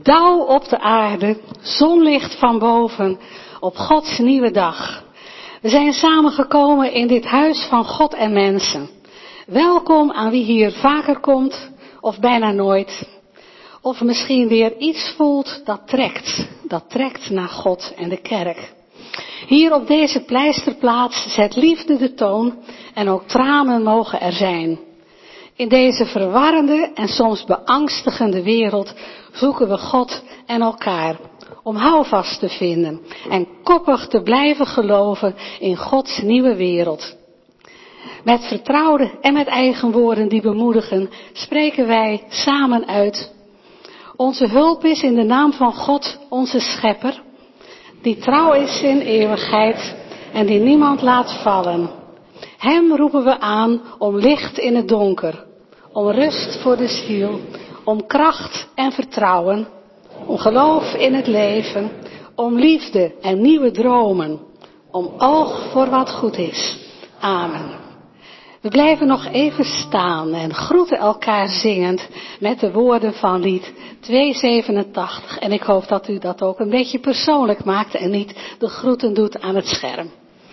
Dauw op de aarde, zonlicht van boven, op Gods nieuwe dag. We zijn samengekomen in dit huis van God en mensen. Welkom aan wie hier vaker komt, of bijna nooit. Of misschien weer iets voelt dat trekt naar God en de kerk. Hier op deze pleisterplaats zet liefde de toon en ook tranen mogen er zijn. In deze verwarrende en soms beangstigende wereld zoeken we God en elkaar om houvast te vinden en koppig te blijven geloven in Gods nieuwe wereld. Met vertrouwde en met eigen woorden die bemoedigen, spreken wij samen uit. Onze hulp is in de naam van God, onze schepper, die trouw is in eeuwigheid en die niemand laat vallen. Hem roepen we aan om licht in het donker, om rust voor de ziel, om kracht en vertrouwen, om geloof in het leven, om liefde en nieuwe dromen, om oog voor wat goed is. Amen. We blijven nog even staan en groeten elkaar zingend met de woorden van lied 287. En ik hoop dat u dat ook een beetje persoonlijk maakt en niet de groeten doet aan het scherm.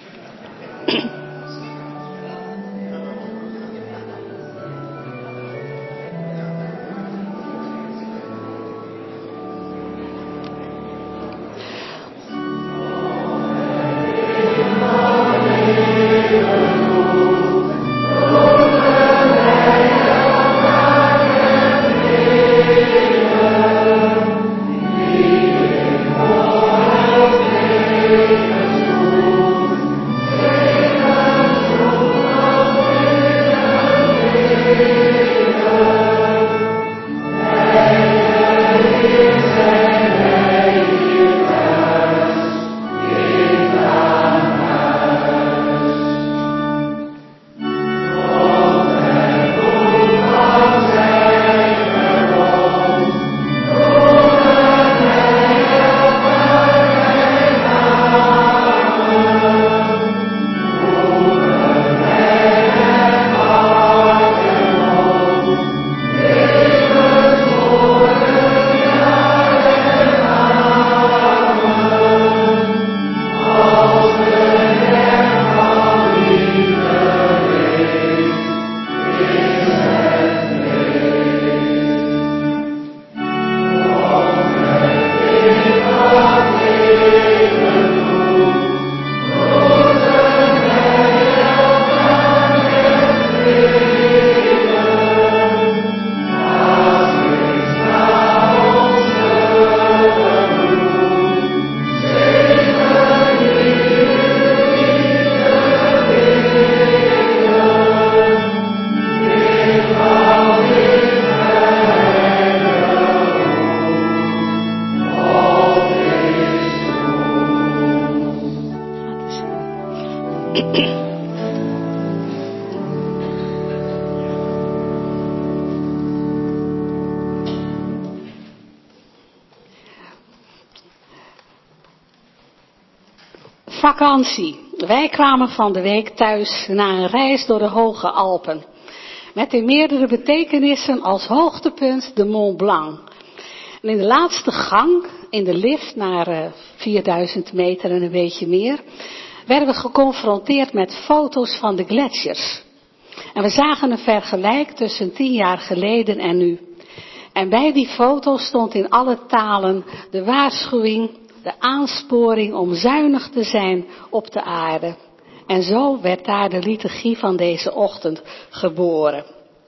Vakantie. Wij kwamen van de week thuis na een reis door de Hoge Alpen. Met in meerdere betekenissen als hoogtepunt de Mont Blanc. En in de laatste gang, in de lift naar 4000 meter en een beetje meer, werden we geconfronteerd met foto's van de gletsjers. En we zagen een vergelijk tussen 10 jaar geleden en nu. En bij die foto's stond in alle talen de waarschuwing, de aansporing om zuinig te zijn op de aarde. En zo werd daar de liturgie van deze ochtend geboren.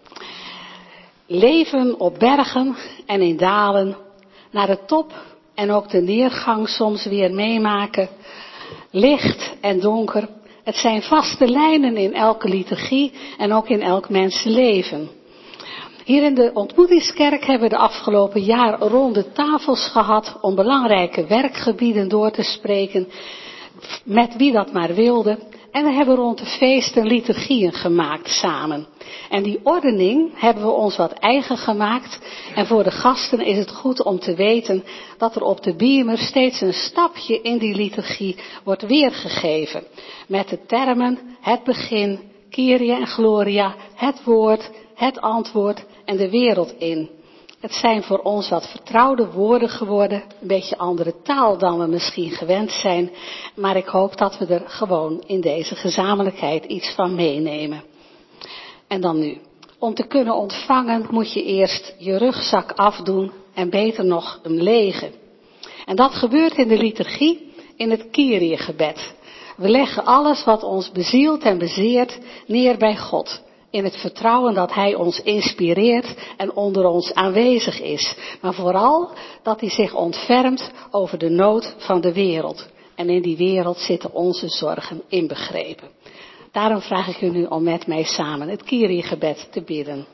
Leven op bergen en in dalen, naar de top en ook de neergang soms weer meemaken. Licht en donker, het zijn vaste lijnen in elke liturgie en ook in elk mensenleven. Hier in de ontmoetingskerk hebben we de afgelopen jaar ronde tafels gehad om belangrijke werkgebieden door te spreken, met wie dat maar wilde. En we hebben rond de feesten liturgieën gemaakt samen. En die ordening hebben we ons wat eigen gemaakt. En voor de gasten is het goed om te weten dat er op de beamer steeds een stapje in die liturgie wordt weergegeven. Met de termen het begin, Kyrie en Gloria, het woord, het antwoord en de wereld in. Het zijn voor ons wat vertrouwde woorden geworden, een beetje andere taal dan we misschien gewend zijn, maar ik hoop dat we er gewoon in deze gezamenlijkheid iets van meenemen. En dan nu. Om te kunnen ontvangen moet je eerst je rugzak afdoen en beter nog hem legen. En dat gebeurt in de liturgie in het Kyrie-gebed. We leggen alles wat ons bezielt en bezeert neer bij God. In het vertrouwen dat Hij ons inspireert en onder ons aanwezig is. Maar vooral dat Hij zich ontfermt over de nood van de wereld. En in die wereld zitten onze zorgen inbegrepen. Daarom vraag ik u nu om met mij samen het Kyrie-gebed te bidden.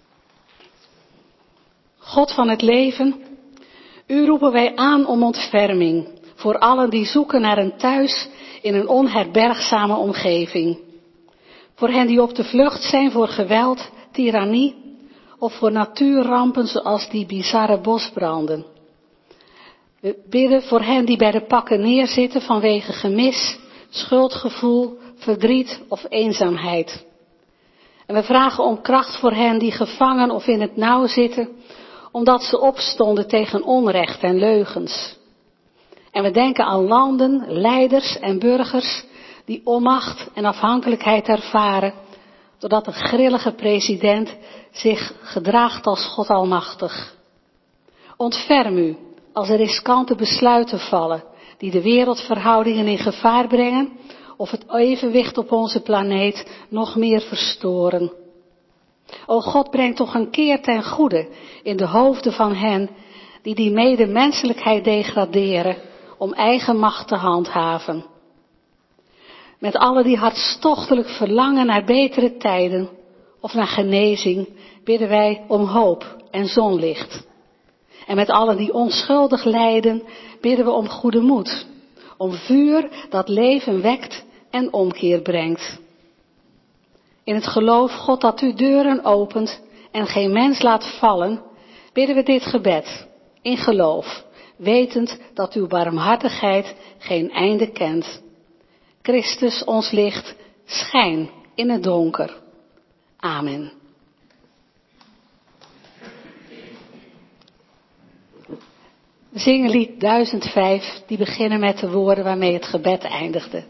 God van het leven, u roepen wij aan om ontferming. Voor allen die zoeken naar een thuis in een onherbergzame omgeving. Voor hen die op de vlucht zijn voor geweld, tirannie of voor natuurrampen zoals die bizarre bosbranden. We bidden voor hen die bij de pakken neerzitten vanwege gemis, schuldgevoel, verdriet of eenzaamheid. En we vragen om kracht voor hen die gevangen of in het nauw zitten, omdat ze opstonden tegen onrecht en leugens. En we denken aan landen, leiders en burgers die onmacht en afhankelijkheid ervaren, doordat een grillige president zich gedraagt als God almachtig. Ontferm u als er riskante besluiten vallen die de wereldverhoudingen in gevaar brengen of het evenwicht op onze planeet nog meer verstoren. O God, breng toch een keer ten goede in de hoofden van hen die medemenselijkheid degraderen om eigen macht te handhaven. Met allen die hartstochtelijk verlangen naar betere tijden of naar genezing, bidden wij om hoop en zonlicht. En met allen die onschuldig lijden, bidden we om goede moed, om vuur dat leven wekt en omkeer brengt. In het geloof, God, dat u deuren opent en geen mens laat vallen, bidden we dit gebed, in geloof, wetend dat uw barmhartigheid geen einde kent. Christus, ons licht, schijn in het donker. Amen. We zingen lied 1005, die beginnen met de woorden waarmee het gebed eindigde.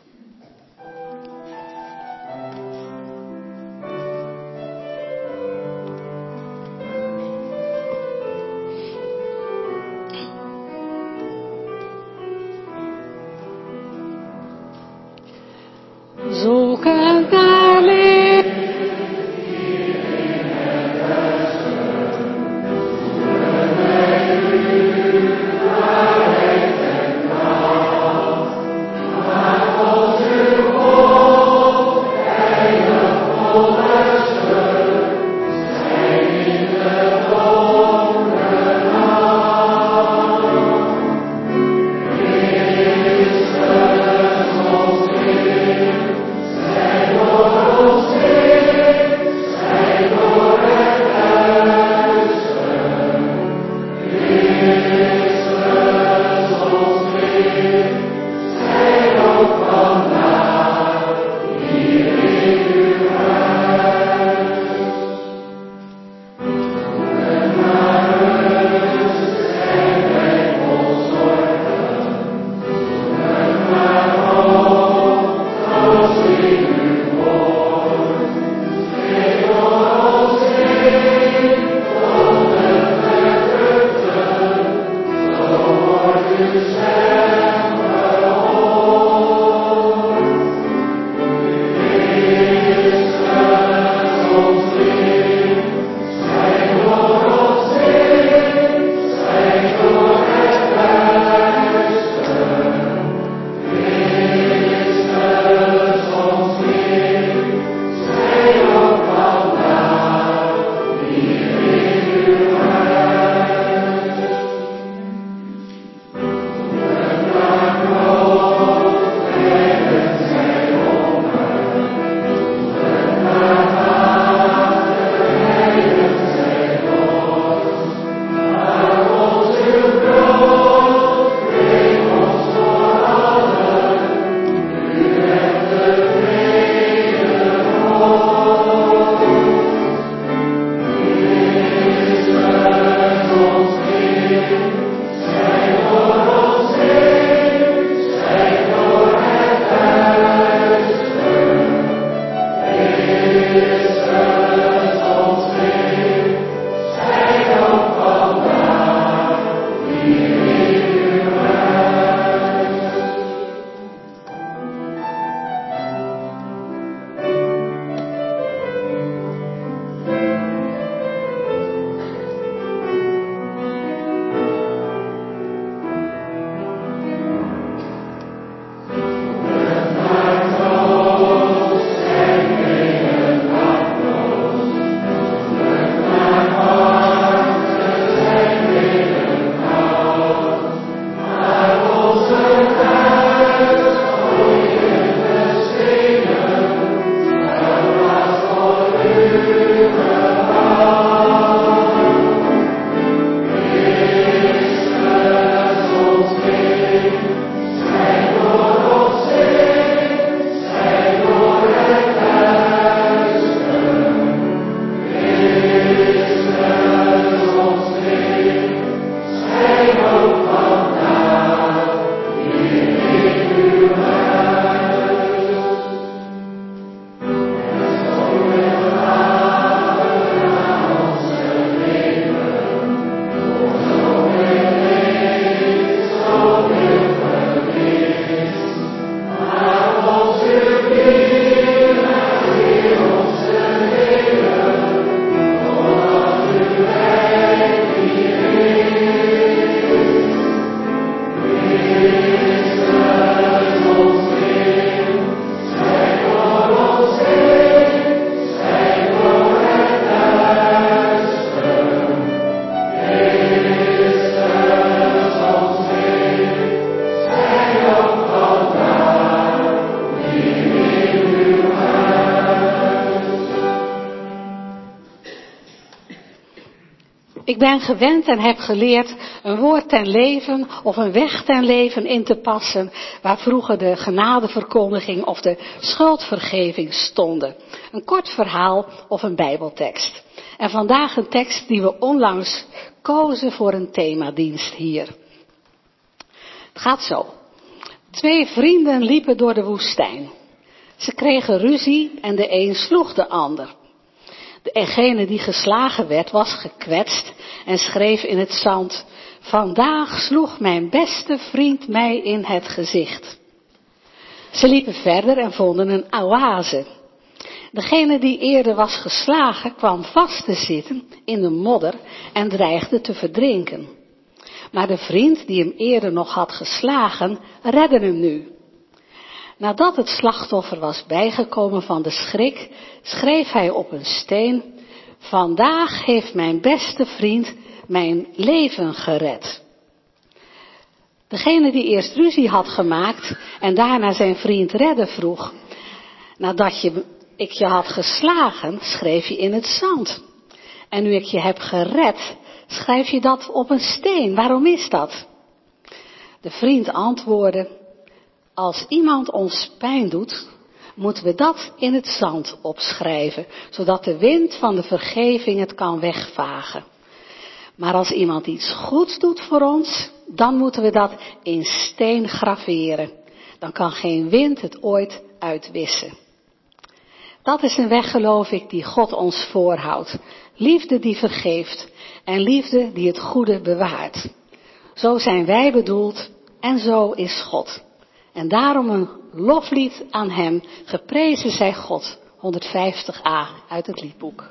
Zoeken naar licht. Lord. Ik ben gewend en heb geleerd een woord ten leven of een weg ten leven in te passen waar vroeger de genadeverkondiging of de schuldvergeving stonden. Een kort verhaal of een bijbeltekst. En vandaag een tekst die we onlangs kozen voor een themadienst hier. Het gaat zo. 2 vrienden liepen door de woestijn. Ze kregen ruzie en de een sloeg de ander. Degene die geslagen werd was gekwetst en schreef in het zand: vandaag sloeg mijn beste vriend mij in het gezicht. Ze liepen verder en vonden een oase. Degene die eerder was geslagen kwam vast te zitten in de modder en dreigde te verdrinken. Maar de vriend die hem eerder nog had geslagen, redde hem nu. Nadat het slachtoffer was bijgekomen van de schrik, schreef hij op een steen: vandaag heeft mijn beste vriend mijn leven gered. Degene die eerst ruzie had gemaakt en daarna zijn vriend redden vroeg: nadat ik je had geslagen, schreef je in het zand. En nu ik je heb gered, schrijf je dat op een steen. Waarom is dat? De vriend antwoordde: als iemand ons pijn doet, moeten we dat in het zand opschrijven, zodat de wind van de vergeving het kan wegvagen. Maar als iemand iets goeds doet voor ons, dan moeten we dat in steen graveren. Dan kan geen wind het ooit uitwissen. Dat is een weg, geloof ik, die God ons voorhoudt. Liefde die vergeeft en liefde die het goede bewaart. Zo zijn wij bedoeld en zo is God. En daarom een loflied aan hem, geprezen zij God, 150a uit het liedboek.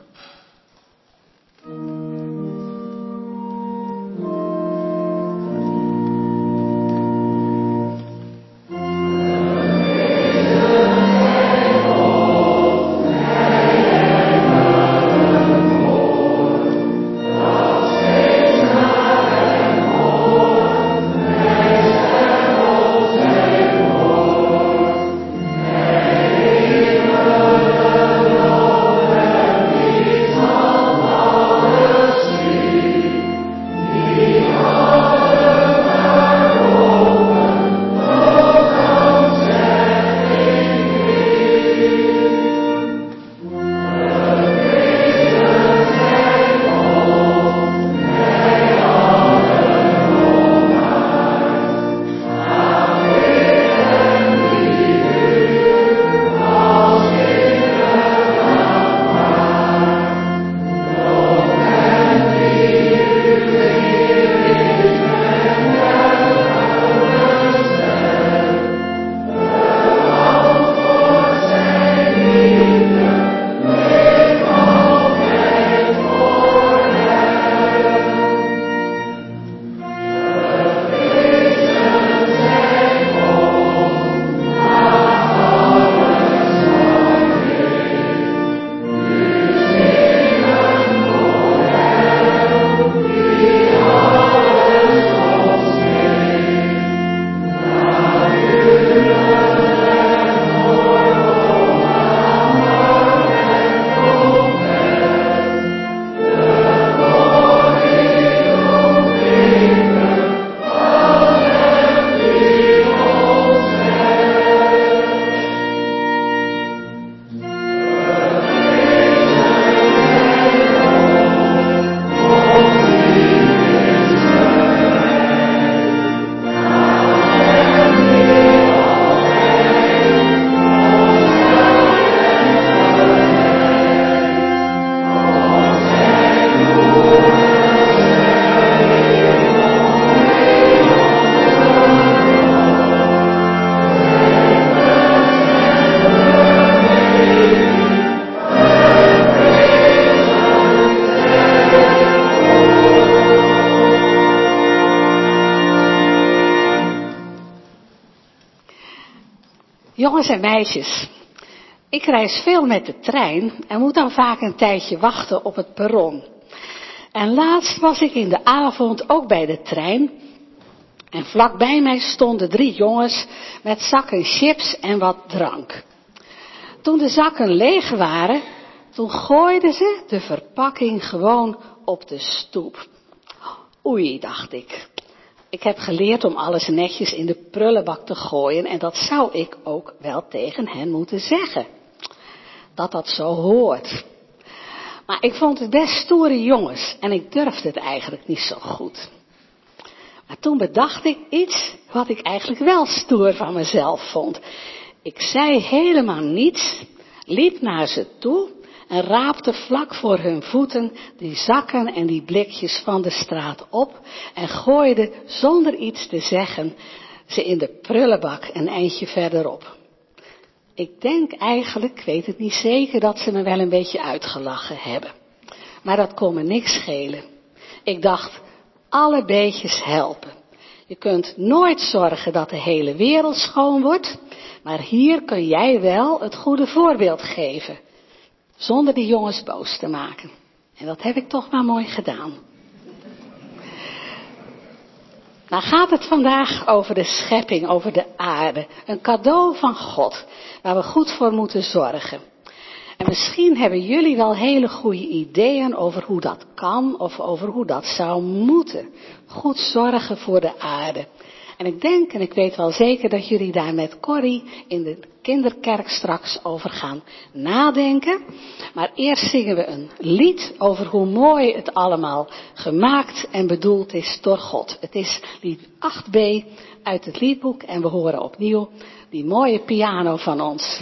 Jongens en meisjes, ik reis veel met de trein en moet dan vaak een tijdje wachten op het perron. En laatst was ik in de avond ook bij de trein en vlakbij mij stonden 3 jongens met zakken chips en wat drank. Toen de zakken leeg waren, toen gooiden ze de verpakking gewoon op de stoep. Oei, dacht ik. Ik heb geleerd om alles netjes in de prullenbak te gooien en dat zou ik ook wel tegen hen moeten zeggen. Dat zo hoort. Maar ik vond het best stoere jongens en ik durfde het eigenlijk niet zo goed. Maar toen bedacht ik iets wat ik eigenlijk wel stoer van mezelf vond. Ik zei helemaal niets, liep naar ze toe en raapte vlak voor hun voeten die zakken en die blikjes van de straat op en gooide zonder iets te zeggen ze in de prullenbak een eindje verderop. Ik denk eigenlijk, ik weet het niet zeker, dat ze me wel een beetje uitgelachen hebben. Maar dat kon me niks schelen. Ik dacht, alle beetjes helpen. Je kunt nooit zorgen dat de hele wereld schoon wordt, maar hier kun jij wel het goede voorbeeld geven. Zonder die jongens boos te maken. En dat heb ik toch maar mooi gedaan. Nou gaat het vandaag over de schepping, over de aarde. Een cadeau van God, waar we goed voor moeten zorgen. En misschien hebben jullie wel hele goede ideeën over hoe dat kan of over hoe dat zou moeten. Goed zorgen voor de aarde. En ik denk en ik weet wel zeker dat jullie daar met Corrie in de kinderkerk straks over gaan nadenken. Maar eerst zingen we een lied over hoe mooi het allemaal gemaakt en bedoeld is door God. Het is lied 8b uit het liedboek en we horen opnieuw die mooie piano van ons.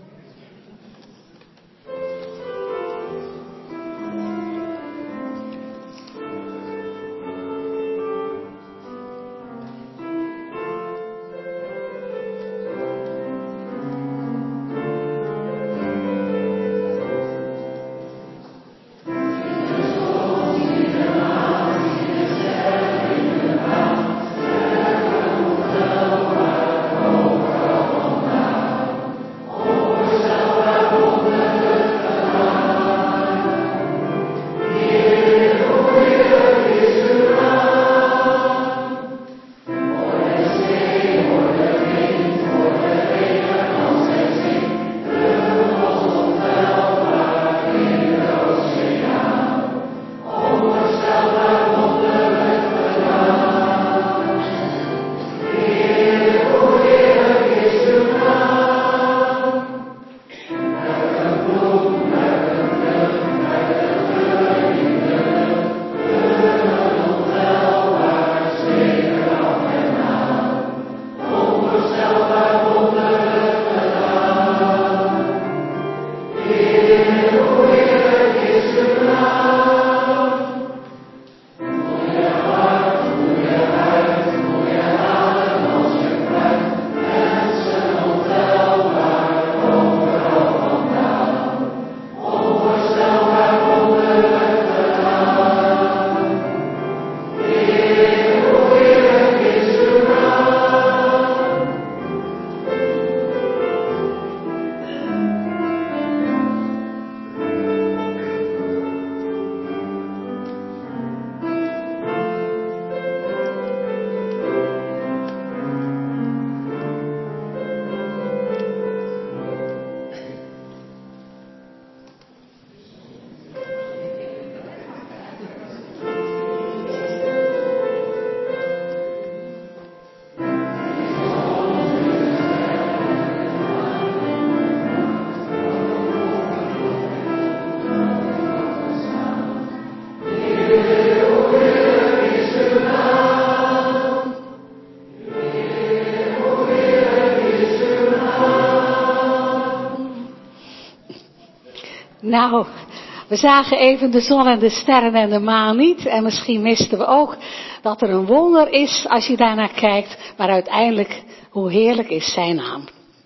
Nou, we zagen even de zon en de sterren en de maan niet. En misschien misten we ook dat er een wonder is als je daarnaar kijkt. Maar uiteindelijk, hoe heerlijk is zijn naam.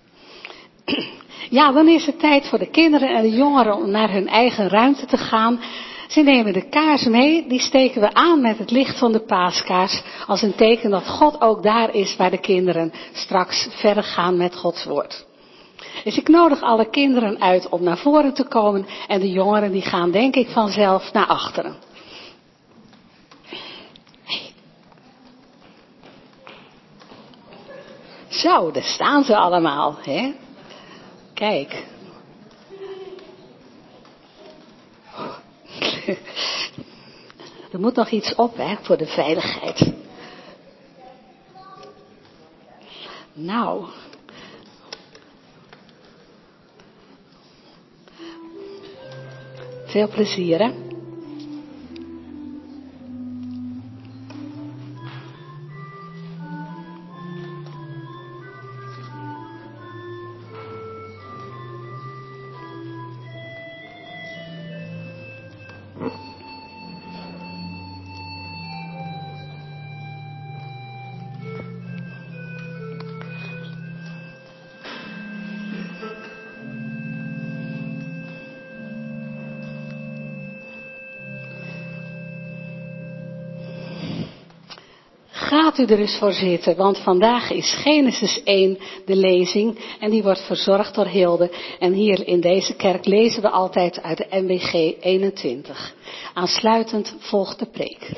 Ja, dan is het tijd voor de kinderen en de jongeren om naar hun eigen ruimte te gaan. Ze nemen de kaars mee, die steken we aan met het licht van de paaskaars. Als een teken dat God ook daar is waar de kinderen straks verder gaan met Gods woord. Dus ik nodig alle kinderen uit om naar voren te komen en de jongeren die gaan denk ik vanzelf naar achteren. Hey. Zo, daar staan ze allemaal, hè? Kijk. Er moet nog iets op, hè, voor de veiligheid. Nou. Veel plezier, hè? Gaat u er eens voor zitten, want vandaag is Genesis 1 de lezing en die wordt verzorgd door Hilde. En hier in deze kerk lezen we altijd uit de MBG 21. Aansluitend volgt de preek.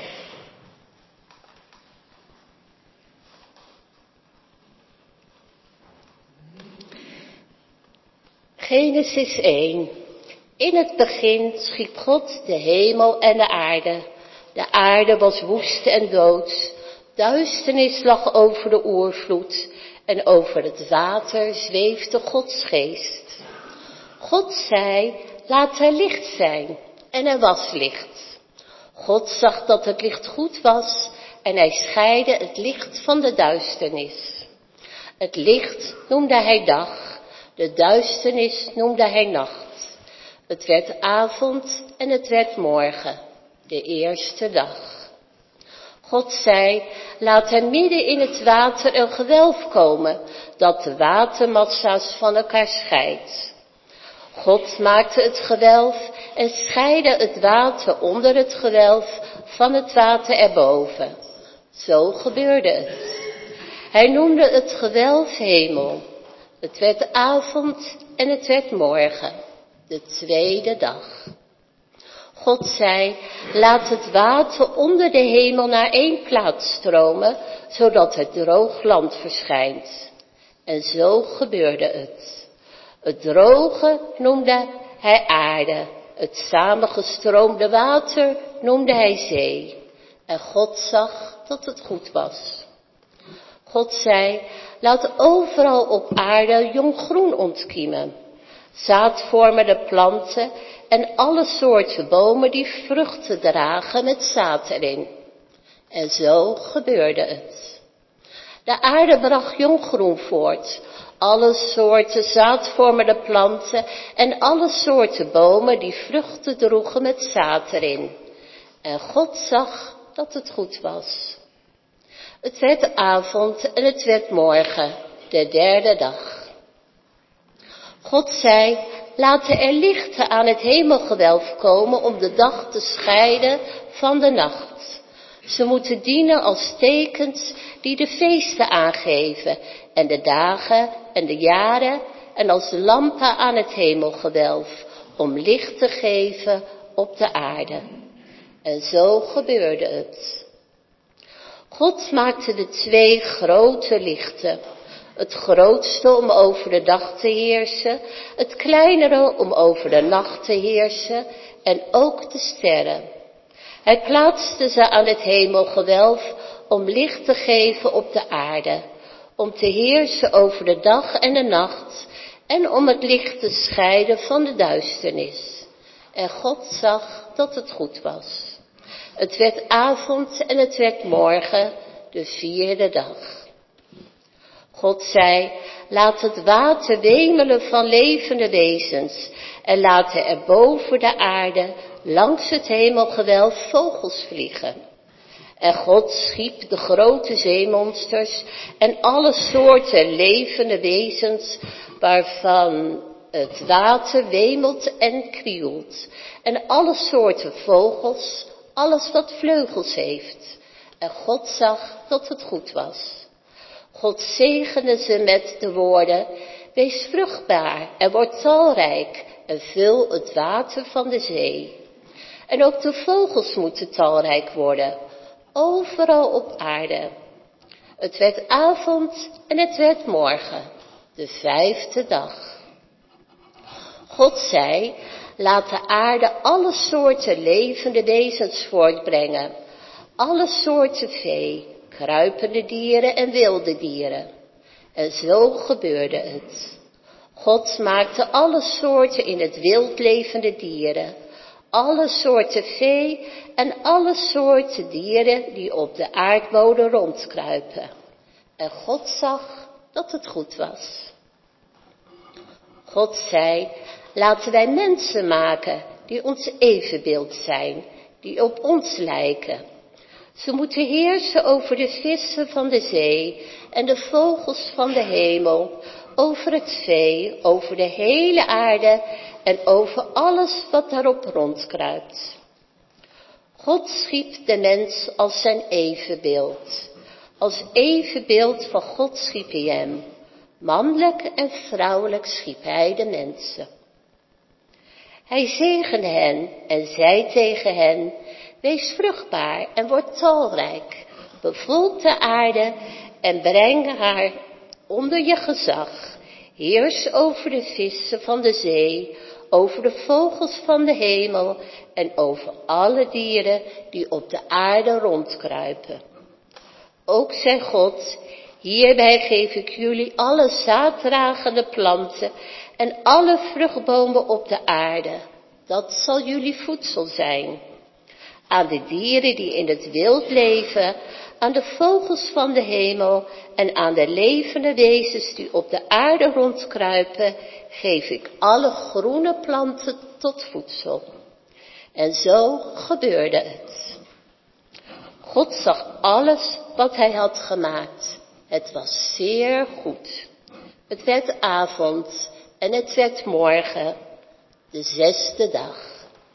Genesis 1. In het begin schiep God de hemel en de aarde. De aarde was woest en dood. Duisternis lag over de oervloed en over het water zweefde Gods geest. God zei, laat er licht zijn, en er was licht. God zag dat het licht goed was en hij scheidde het licht van de duisternis. Het licht noemde hij dag, de duisternis noemde hij nacht. Het werd avond en het werd morgen, de eerste dag. God zei, laat er midden in het water een gewelf komen, dat de watermassa's van elkaar scheidt. God maakte het gewelf en scheidde het water onder het gewelf van het water erboven. Zo gebeurde het. Hij noemde het gewelf hemel. Het werd avond en het werd morgen, de tweede dag. God zei, laat het water onder de hemel naar één plaats stromen, zodat het droog land verschijnt. En zo gebeurde het. Het droge noemde hij aarde, het samengestroomde water noemde hij zee. En God zag dat het goed was. God zei, laat overal op aarde jong groen ontkiemen, zaadvormende planten en alle soorten bomen die vruchten dragen met zaad erin. En zo gebeurde het. De aarde bracht jong groen voort, alle soorten zaadvormende planten en alle soorten bomen die vruchten droegen met zaad erin. En God zag dat het goed was. Het werd avond en het werd morgen, de derde dag. God zei, laten er lichten aan het hemelgewelf komen om de dag te scheiden van de nacht. Ze moeten dienen als tekens die de feesten aangeven en de dagen en de jaren en als lampen aan het hemelgewelf om licht te geven op de aarde. En zo gebeurde het. God maakte de twee grote lichten. Het grootste om over de dag te heersen, het kleinere om over de nacht te heersen en ook de sterren. Hij plaatste ze aan het hemelgewelf om licht te geven op de aarde, om te heersen over de dag en de nacht en om het licht te scheiden van de duisternis. En God zag dat het goed was. Het werd avond en het werd morgen, de vierde dag. God zei, laat het water wemelen van levende wezens en laten er boven de aarde langs het hemelgewelf vogels vliegen. En God schiep de grote zeemonsters en alle soorten levende wezens waarvan het water wemelt en krioelt. En alle soorten vogels, alles wat vleugels heeft. En God zag dat het goed was. God zegende ze met de woorden, wees vruchtbaar en word talrijk en vul het water van de zee. En ook de vogels moeten talrijk worden, overal op aarde. Het werd avond en het werd morgen, de vijfde dag. God zei, Laat de aarde alle soorten levende wezens voortbrengen. Alle soorten vee, kruipende dieren en wilde dieren. En zo gebeurde het. God maakte alle soorten in het wild levende dieren, alle soorten vee en alle soorten dieren die op de aardbodem rondkruipen. En God zag dat het goed was. God zei, laten wij mensen maken die ons evenbeeld zijn, die op ons lijken. Ze moeten heersen over de vissen van de zee en de vogels van de hemel, over het vee, over de hele aarde en over alles wat daarop rondkruipt. God schiep de mens als zijn evenbeeld. Als evenbeeld van God schiep hij hem. Mannelijk en vrouwelijk schiep hij de mensen. Hij zegende hen en zei tegen hen, wees vruchtbaar en word talrijk. Bevolk de aarde en breng haar onder je gezag. Heers over de vissen van de zee, over de vogels van de hemel en over alle dieren die op de aarde rondkruipen. Ook zei God, hierbij geef ik jullie alle zaaddragende planten en alle vruchtbomen op de aarde. Dat zal jullie voedsel zijn. Aan de dieren die in het wild leven, aan de vogels van de hemel en aan de levende wezens die op de aarde rondkruipen, geef ik alle groene planten tot voedsel. En zo gebeurde het. God zag alles wat hij had gemaakt. Het was zeer goed. Het werd avond en het werd morgen, de 6e dag.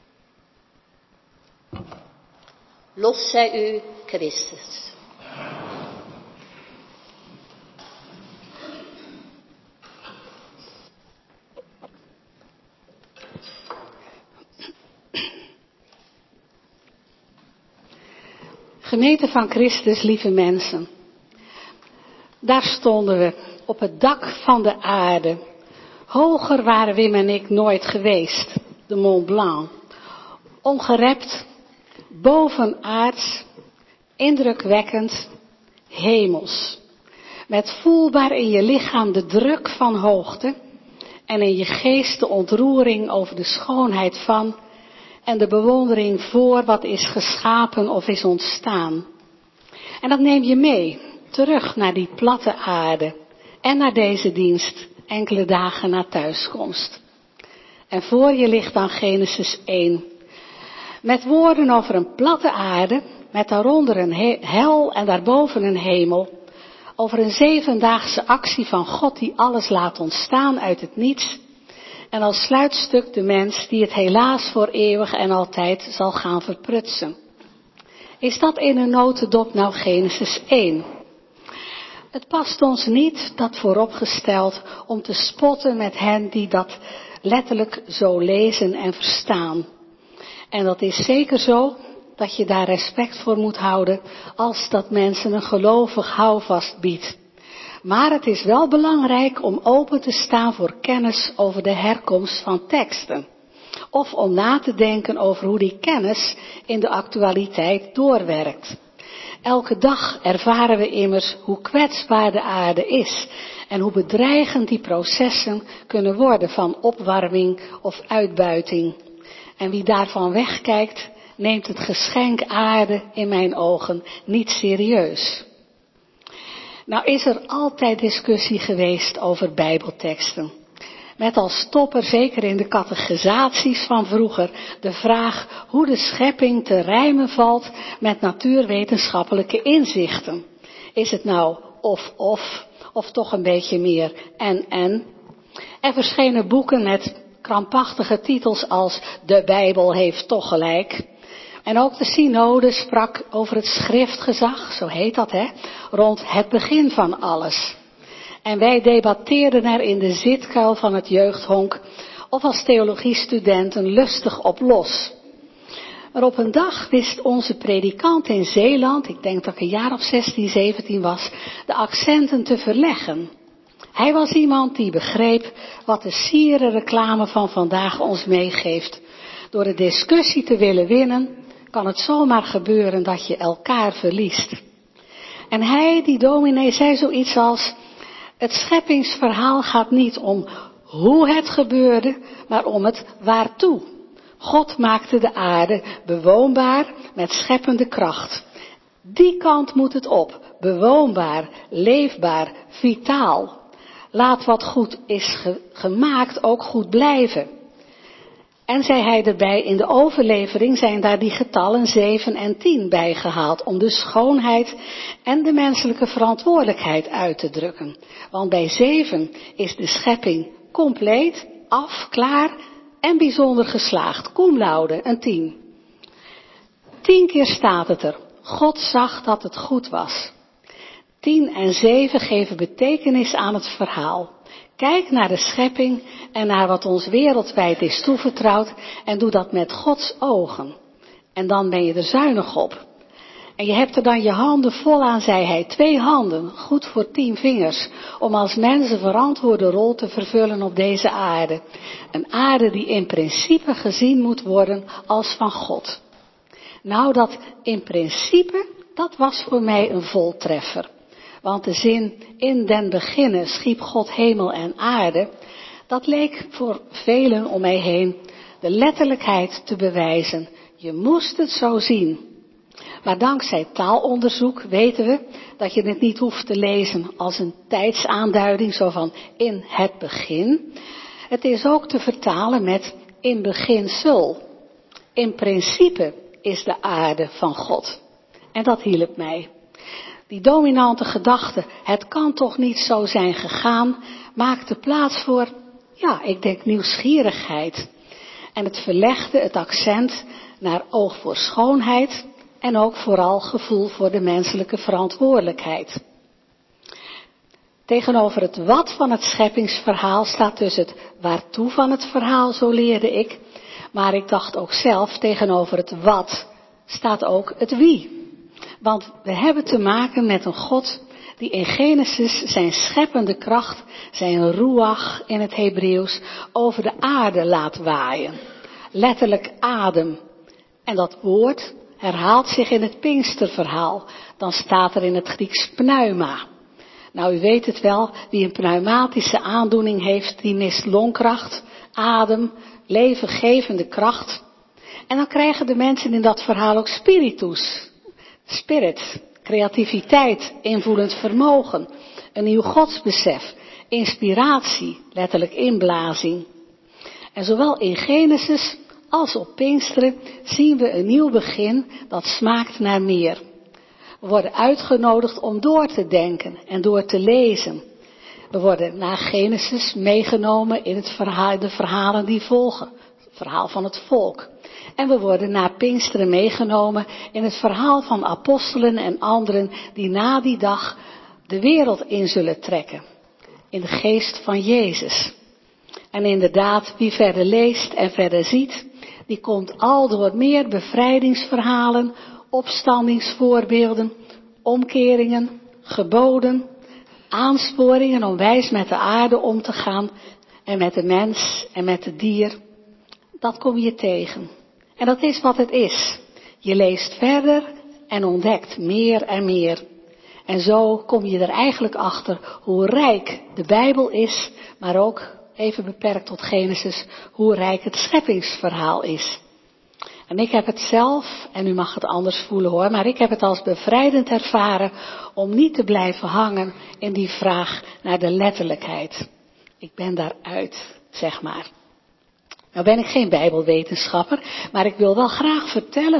Lof zij u, Christus. Gemeente van Christus, lieve mensen. Daar stonden we, op het dak van de aarde. Hoger waren Wim en ik nooit geweest, de Mont Blanc. Ongerept, bovenaards, indrukwekkend, hemels. Met voelbaar in je lichaam de druk van hoogte en in je geest de ontroering over de schoonheid van en de bewondering voor wat is geschapen of is ontstaan. En dat neem je mee, terug naar die platte aarde en naar deze dienst, enkele dagen na thuiskomst. En voor je ligt dan Genesis 1. Met woorden over een platte aarde, met daaronder een hel en daarboven een hemel. Over een 7-daagse actie van God die alles laat ontstaan uit het niets. En als sluitstuk de mens die het helaas voor eeuwig en altijd zal gaan verprutsen. Is dat in een notendop nou Genesis 1? Het past ons niet, dat vooropgesteld, om te spotten met hen die dat letterlijk zo lezen en verstaan. En dat is zeker zo dat je daar respect voor moet houden als dat mensen een gelovig houvast biedt. Maar het is wel belangrijk om open te staan voor kennis over de herkomst van teksten. Of om na te denken over hoe die kennis in de actualiteit doorwerkt. Elke dag ervaren we immers hoe kwetsbaar de aarde is en hoe bedreigend die processen kunnen worden van opwarming of uitbuiting. En wie daarvan wegkijkt, neemt het geschenk aarde in mijn ogen niet serieus. Nou is er altijd discussie geweest over bijbelteksten. Met als topper, zeker in de catechisaties van vroeger, de vraag hoe de schepping te rijmen valt met natuurwetenschappelijke inzichten. Is het nou of toch een beetje meer en? Er verschenen boeken met krampachtige titels als De Bijbel heeft toch gelijk. En ook de synode sprak over het schriftgezag, zo heet dat rond het begin van alles. En wij debatteerden er in de zitkuil van het jeugdhonk of als theologiestudenten lustig op los. Maar op een dag wist onze predikant in Zeeland, ik denk dat ik een jaar of 16, 17 was, de accenten te verleggen. Hij was iemand die begreep wat de sierenreclame van vandaag ons meegeeft. Door de discussie te willen winnen, kan het zomaar gebeuren dat je elkaar verliest. En hij, die dominee, zei zoiets als: het scheppingsverhaal gaat niet om hoe het gebeurde, maar om het waartoe. God maakte de aarde bewoonbaar met scheppende kracht. Die kant moet het op. Bewoonbaar, leefbaar, vitaal. Laat wat goed is gemaakt ook goed blijven. En zei hij erbij, in de overlevering zijn daar die getallen 7 en 10 bijgehaald, om de schoonheid en de menselijke verantwoordelijkheid uit te drukken. Want bij 7 is de schepping compleet, af, klaar en bijzonder geslaagd. Cum laude, een 10. 10 keer staat het er. God zag dat het goed was. 10 en 7 geven betekenis aan het verhaal. Kijk naar de schepping en naar wat ons wereldwijd is toevertrouwd en doe dat met Gods ogen. En dan ben je er zuinig op. En je hebt er dan je handen vol aan, zei hij, 2 handen, goed voor 10 vingers, om als mens een verantwoorde rol te vervullen op deze aarde. Een aarde die in principe gezien moet worden als van God. Nou, dat in principe, dat was voor mij een voltreffer. Want de zin, in den beginnen schiep God hemel en aarde, dat leek voor velen om mij heen de letterlijkheid te bewijzen. Je moest het zo zien. Maar dankzij taalonderzoek weten we dat je het niet hoeft te lezen als een tijdsaanduiding, zo van in het begin. Het is ook te vertalen met in beginsel. In principe is de aarde van God. En dat hielp mij. Die dominante gedachte, het kan toch niet zo zijn gegaan, maakte plaats voor, ik denk nieuwsgierigheid. En het verlegde het accent naar oog voor schoonheid en ook vooral gevoel voor de menselijke verantwoordelijkheid. Tegenover het wat van het scheppingsverhaal staat dus het waartoe van het verhaal, zo leerde ik. Maar ik dacht ook zelf, tegenover het wat staat ook het wie. Want we hebben te maken met een God die in Genesis zijn scheppende kracht, zijn ruach in het Hebreeuws, over de aarde laat waaien. Letterlijk adem. En dat woord herhaalt zich in het Pinksterverhaal. Dan staat er in het Grieks pneuma. Nou, u weet het wel, wie een pneumatische aandoening heeft, die mist longkracht, adem, levengevende kracht. En dan krijgen de mensen in dat verhaal ook spiritus. Spirit, creativiteit, invoelend vermogen, een nieuw godsbesef, inspiratie, letterlijk inblazing. En zowel in Genesis als op Pinksteren zien we een nieuw begin dat smaakt naar meer. We worden uitgenodigd om door te denken en door te lezen. We worden na Genesis meegenomen in de verhalen die volgen, het verhaal van het volk. En we worden na Pinksteren meegenomen in het verhaal van apostelen en anderen die na die dag de wereld in zullen trekken. In de geest van Jezus. En inderdaad, wie verder leest en verder ziet, die komt al door meer bevrijdingsverhalen, opstandingsvoorbeelden, omkeringen, geboden, aansporingen om wijs met de aarde om te gaan en met de mens en met het dier. Dat kom je tegen. En dat is wat het is. Je leest verder en ontdekt meer en meer. En zo kom je er eigenlijk achter hoe rijk de Bijbel is, maar ook, even beperkt tot Genesis, hoe rijk het scheppingsverhaal is. En ik heb het zelf, en u mag het anders voelen hoor, maar ik heb het als bevrijdend ervaren om niet te blijven hangen in die vraag naar de letterlijkheid. Ik ben daaruit, zeg maar. Nou ben ik geen Bijbelwetenschapper, maar ik wil wel graag vertellen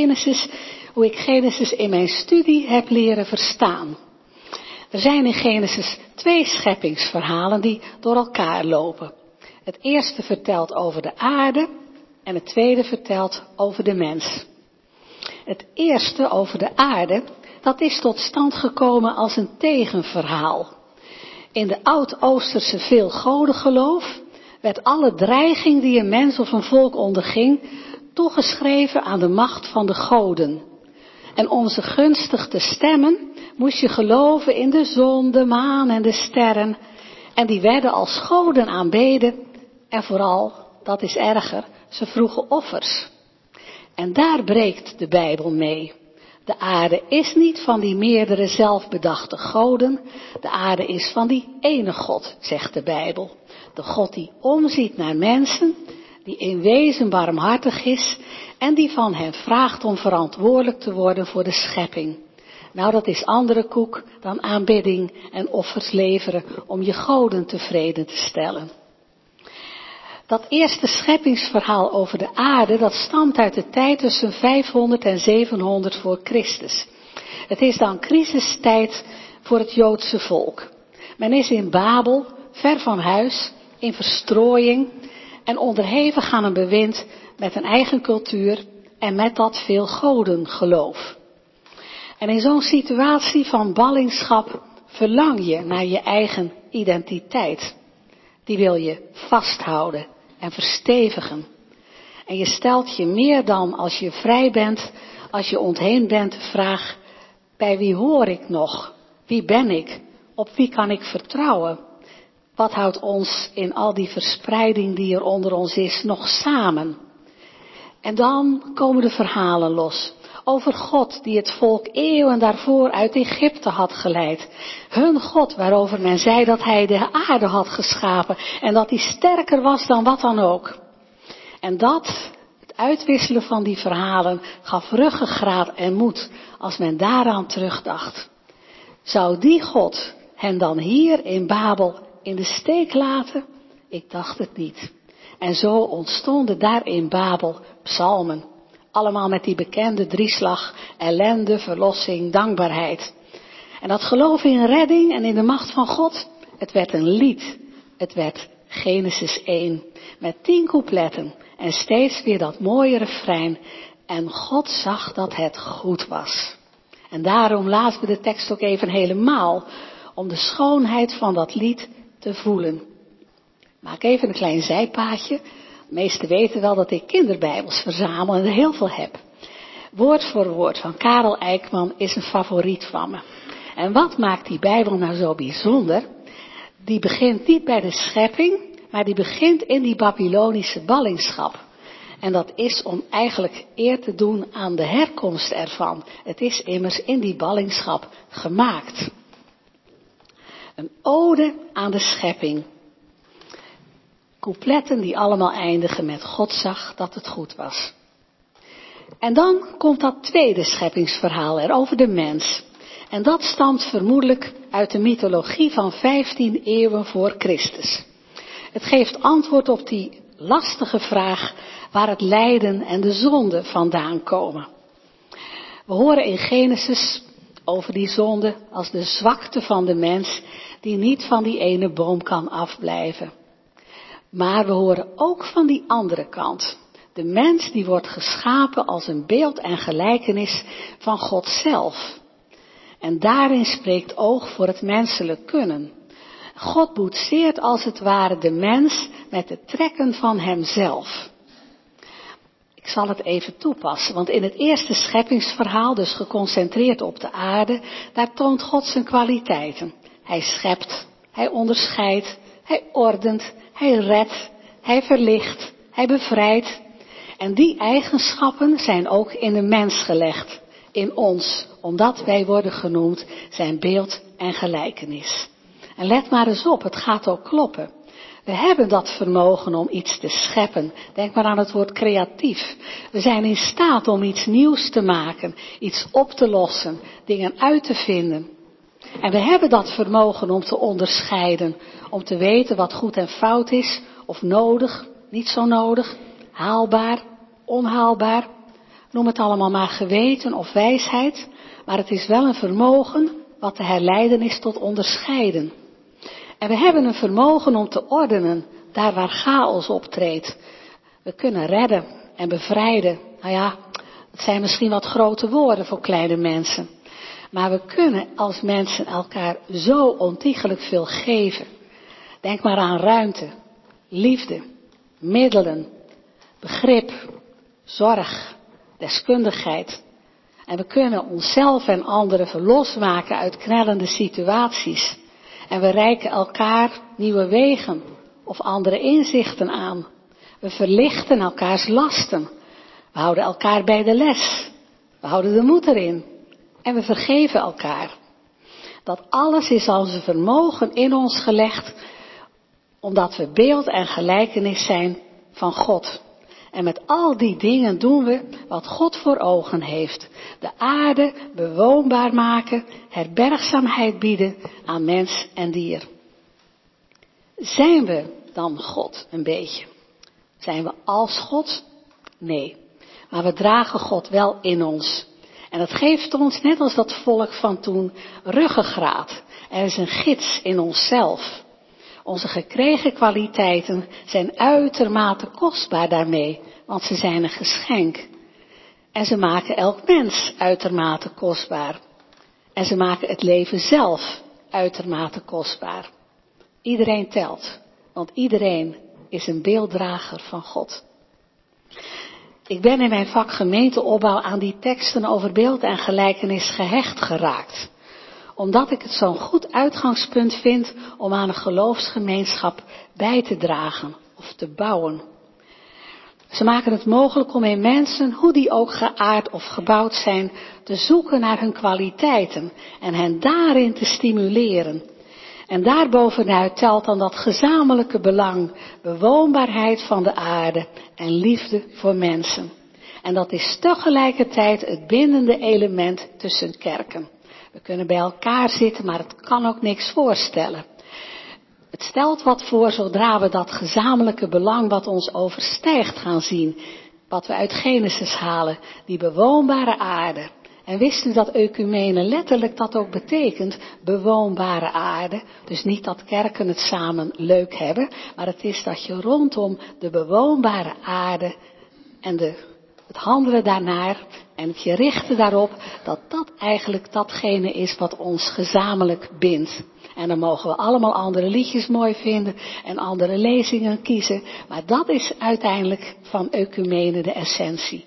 hoe ik Genesis in mijn studie heb leren verstaan. Er zijn in Genesis 2 scheppingsverhalen die door elkaar lopen. Het eerste vertelt over de aarde en het tweede vertelt over de mens. Het eerste over de aarde, dat is tot stand gekomen als een tegenverhaal. In de oud-Oosterse veelgodengeloof werd alle dreiging die een mens of een volk onderging toegeschreven aan de macht van de goden. En om ze gunstig te stemmen moest je geloven in de zon, de maan en de sterren. En die werden als goden aanbeden. En vooral, dat is erger, ze vroegen offers. En daar breekt de Bijbel mee. De aarde is niet van die meerdere zelfbedachte goden. De aarde is van die ene God, zegt de Bijbel. De God die omziet naar mensen, die in wezen barmhartig is en die van hen vraagt om verantwoordelijk te worden voor de schepping. Nou, dat is andere koek dan aanbidding en offers leveren om je goden tevreden te stellen. Dat eerste scheppingsverhaal over de aarde, dat stamt uit de tijd tussen 500 en 700 voor Christus. Het is dan crisistijd voor het Joodse volk. Men is in Babel, ver van huis, in verstrooiing en onderhevig aan een bewind met een eigen cultuur en met dat veel godengeloof. En in zo'n situatie van ballingschap verlang je naar je eigen identiteit. Die wil je vasthouden en verstevigen. En je stelt je meer dan als je vrij bent, als je ontheemd bent, de vraag: bij wie hoor ik nog? Wie ben ik? Op wie kan ik vertrouwen? Wat houdt ons in al die verspreiding die er onder ons is nog samen? En dan komen de verhalen los. Over God die het volk eeuwen daarvoor uit Egypte had geleid. Hun God waarover men zei dat hij de aarde had geschapen. En dat hij sterker was dan wat dan ook. En dat, het uitwisselen van die verhalen, gaf ruggengraat en moed als men daaraan terugdacht. Zou die God hen dan hier in Babel in de steek laten? Ik dacht het niet. En zo ontstonden daar in Babel psalmen. Allemaal met die bekende drieslag: ellende, verlossing, dankbaarheid. En dat geloof in redding en in de macht van God, het werd een lied. Het werd Genesis 1 met 10 coupletten en steeds weer dat mooie refrein. En God zag dat het goed was. En daarom laten we de tekst ook even helemaal, om de schoonheid van dat lied te voelen. Maak even een klein zijpaadje. De meesten weten wel dat ik kinderbijbels verzamel en er heel veel heb. Woord voor woord van Karel Eijkman is een favoriet van me. En wat maakt die Bijbel nou zo bijzonder? Die begint niet bij de schepping, maar die begint in die Babylonische ballingschap. En dat is om eigenlijk eer te doen aan de herkomst ervan. Het is immers in die ballingschap gemaakt. Een ode aan de schepping. Coupletten die allemaal eindigen met: God zag dat het goed was. En dan komt dat tweede scheppingsverhaal er over de mens. En dat stamt vermoedelijk uit de mythologie van 15 eeuwen voor Christus. Het geeft antwoord op die lastige vraag waar het lijden en de zonde vandaan komen. We horen in Genesis over die zonde als de zwakte van de mens die niet van die ene boom kan afblijven. Maar we horen ook van die andere kant. De mens die wordt geschapen als een beeld en gelijkenis van God zelf. En daarin spreekt oog voor het menselijk kunnen. God boetseert als het ware de mens met de trekken van hemzelf. Ik zal het even toepassen, want in het eerste scheppingsverhaal, dus geconcentreerd op de aarde, daar toont God zijn kwaliteiten. Hij schept, hij onderscheidt, hij ordent, hij redt, hij verlicht, hij bevrijdt. En die eigenschappen zijn ook in de mens gelegd, in ons, omdat wij worden genoemd zijn beeld en gelijkenis. En let maar eens op, het gaat ook kloppen. We hebben dat vermogen om iets te scheppen. Denk maar aan het woord creatief. We zijn in staat om iets nieuws te maken, iets op te lossen, dingen uit te vinden. En we hebben dat vermogen om te onderscheiden, om te weten wat goed en fout is, of nodig, niet zo nodig, haalbaar, onhaalbaar. Noem het allemaal maar geweten of wijsheid, maar het is wel een vermogen wat te herleiden is tot onderscheiden. En we hebben een vermogen om te ordenen, daar waar chaos optreedt. We kunnen redden en bevrijden. Nou ja, dat zijn misschien wat grote woorden voor kleine mensen. Maar we kunnen als mensen elkaar zo ontiegelijk veel geven. Denk maar aan ruimte, liefde, middelen, begrip, zorg, deskundigheid. En we kunnen onszelf en anderen losmaken uit knellende situaties. En we reiken elkaar nieuwe wegen of andere inzichten aan. We verlichten elkaars lasten. We houden elkaar bij de les. We houden de moed erin. En we vergeven elkaar. Dat alles is als een vermogen in ons gelegd, omdat we beeld en gelijkenis zijn van God. En met al die dingen doen we wat God voor ogen heeft. De aarde bewoonbaar maken, herbergzaamheid bieden aan mens en dier. Zijn we dan God een beetje? Zijn we als God? Nee, maar we dragen God wel in ons. En dat geeft ons, net als dat volk van toen, ruggengraat. Er is een gids in onszelf. Onze gekregen kwaliteiten zijn uitermate kostbaar daarmee, want ze zijn een geschenk. En ze maken elk mens uitermate kostbaar. En ze maken het leven zelf uitermate kostbaar. Iedereen telt, want iedereen is een beelddrager van God. Ik ben in mijn vak gemeenteopbouw aan die teksten over beeld en gelijkenis gehecht geraakt. Omdat ik het zo'n goed uitgangspunt vind om aan een geloofsgemeenschap bij te dragen of te bouwen. Ze maken het mogelijk om in mensen, hoe die ook geaard of gebouwd zijn, te zoeken naar hun kwaliteiten en hen daarin te stimuleren. En daarbovenuit telt dan dat gezamenlijke belang, bewoonbaarheid van de aarde en liefde voor mensen. En dat is tegelijkertijd het bindende element tussen kerken. We kunnen bij elkaar zitten, maar het kan ook niks voorstellen. Het stelt wat voor zodra we dat gezamenlijke belang wat ons overstijgt gaan zien. Wat we uit Genesis halen, die bewoonbare aarde. En wist u dat ecumene letterlijk dat ook betekent, bewoonbare aarde. Dus niet dat kerken het samen leuk hebben, maar het is dat je rondom de bewoonbare aarde en het handelen daarnaar en het je richten daarop, dat dat eigenlijk datgene is wat ons gezamenlijk bindt. En dan mogen we allemaal andere liedjes mooi vinden en andere lezingen kiezen, maar dat is uiteindelijk van ecumene de essentie.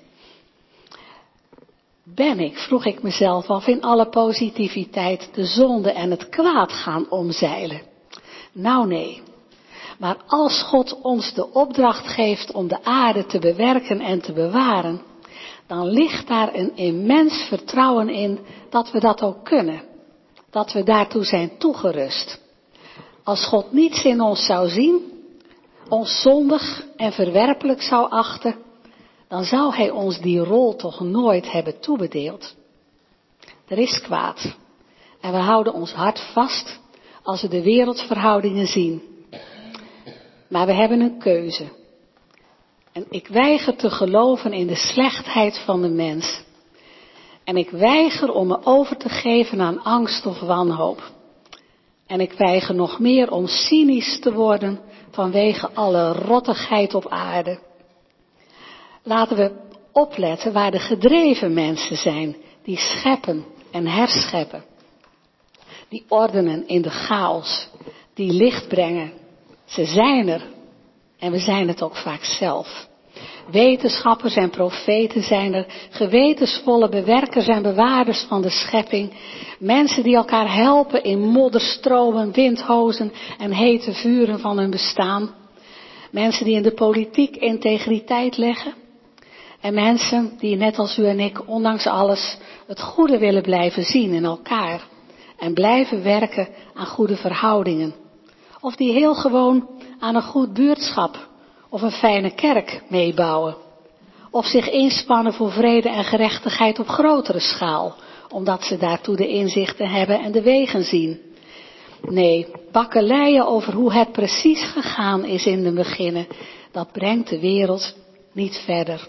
Ben ik, vroeg ik mezelf af, in alle positiviteit de zonde en het kwaad gaan omzeilen? Nou nee. Maar als God ons de opdracht geeft om de aarde te bewerken en te bewaren, dan ligt daar een immens vertrouwen in dat we dat ook kunnen. Dat we daartoe zijn toegerust. Als God niets in ons zou zien, ons zondig en verwerpelijk zou achten, dan zou hij ons die rol toch nooit hebben toebedeeld. Er is kwaad. En we houden ons hart vast als we de wereldverhoudingen zien. Maar we hebben een keuze. En ik weiger te geloven in de slechtheid van de mens. En ik weiger om me over te geven aan angst of wanhoop. En ik weiger nog meer om cynisch te worden vanwege alle rottigheid op aarde. Laten we opletten waar de gedreven mensen zijn, die scheppen en herscheppen. Die ordenen in de chaos, die licht brengen. Ze zijn er en we zijn het ook vaak zelf. Wetenschappers en profeten zijn er, gewetensvolle bewerkers en bewaarders van de schepping. Mensen die elkaar helpen in modderstromen, windhozen en hete vuren van hun bestaan. Mensen die in de politiek integriteit leggen. En mensen die net als u en ik, ondanks alles, het goede willen blijven zien in elkaar. En blijven werken aan goede verhoudingen. Of die heel gewoon aan een goed buurtschap of een fijne kerk meebouwen. Of zich inspannen voor vrede en gerechtigheid op grotere schaal, omdat ze daartoe de inzichten hebben en de wegen zien. Nee, bakkeleien over hoe het precies gegaan is in de beginnen, dat brengt de wereld niet verder.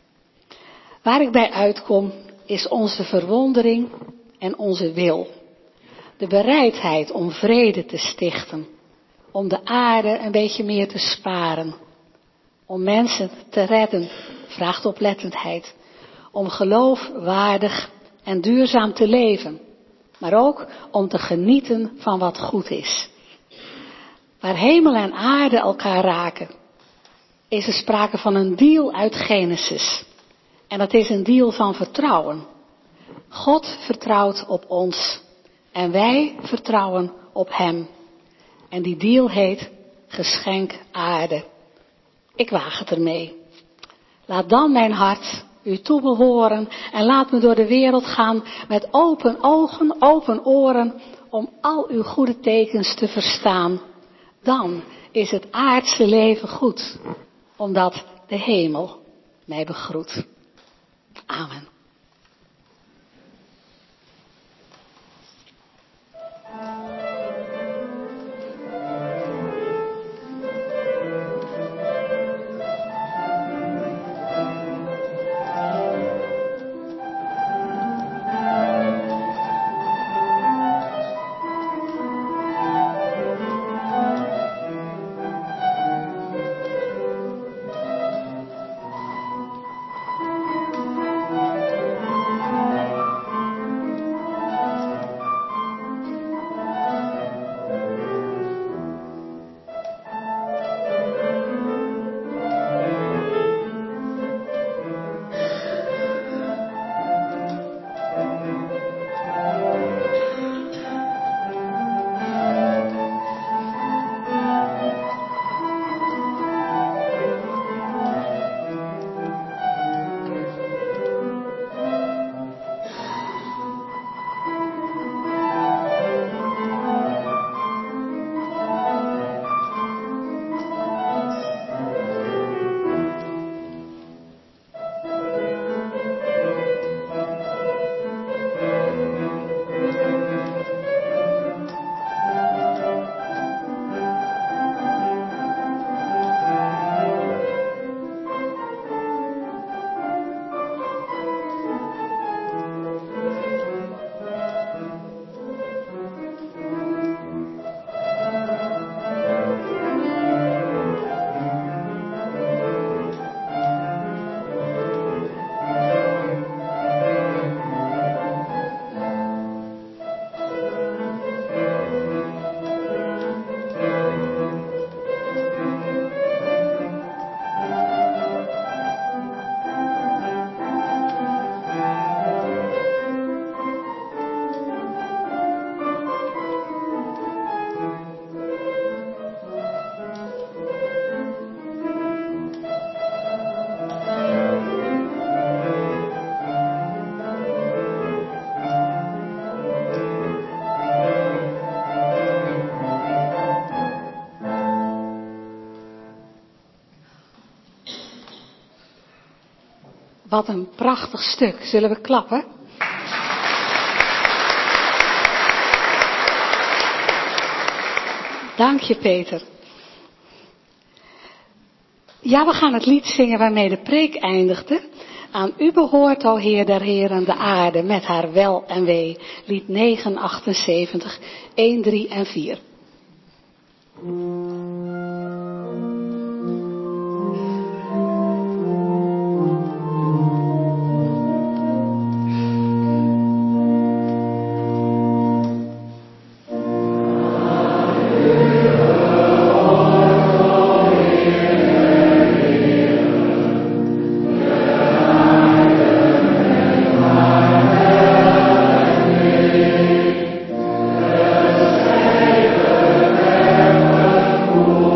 Waar ik bij uitkom is onze verwondering en onze wil. De bereidheid om vrede te stichten. Om de aarde een beetje meer te sparen. Om mensen te redden, vraagt oplettendheid. Om geloofwaardig en duurzaam te leven. Maar ook om te genieten van wat goed is. Waar hemel en aarde elkaar raken, is er sprake van een deal uit Genesis. En dat is een deal van vertrouwen. God vertrouwt op ons. En wij vertrouwen op hem. En die deal heet geschenk aarde. Ik waag het ermee. Laat dan mijn hart u toebehoren en laat me door de wereld gaan met open ogen, open oren, om al uw goede tekens te verstaan. Dan is het aardse leven goed, omdat de hemel mij begroet. Amen. Wat een prachtig stuk. Zullen we klappen? Dank je, Peter. Ja, we gaan het lied zingen waarmee de preek eindigde. Aan u behoort, o Heer der Heren, de aarde met haar wel en wee. Lied 978, 1, 3 en 4. Oh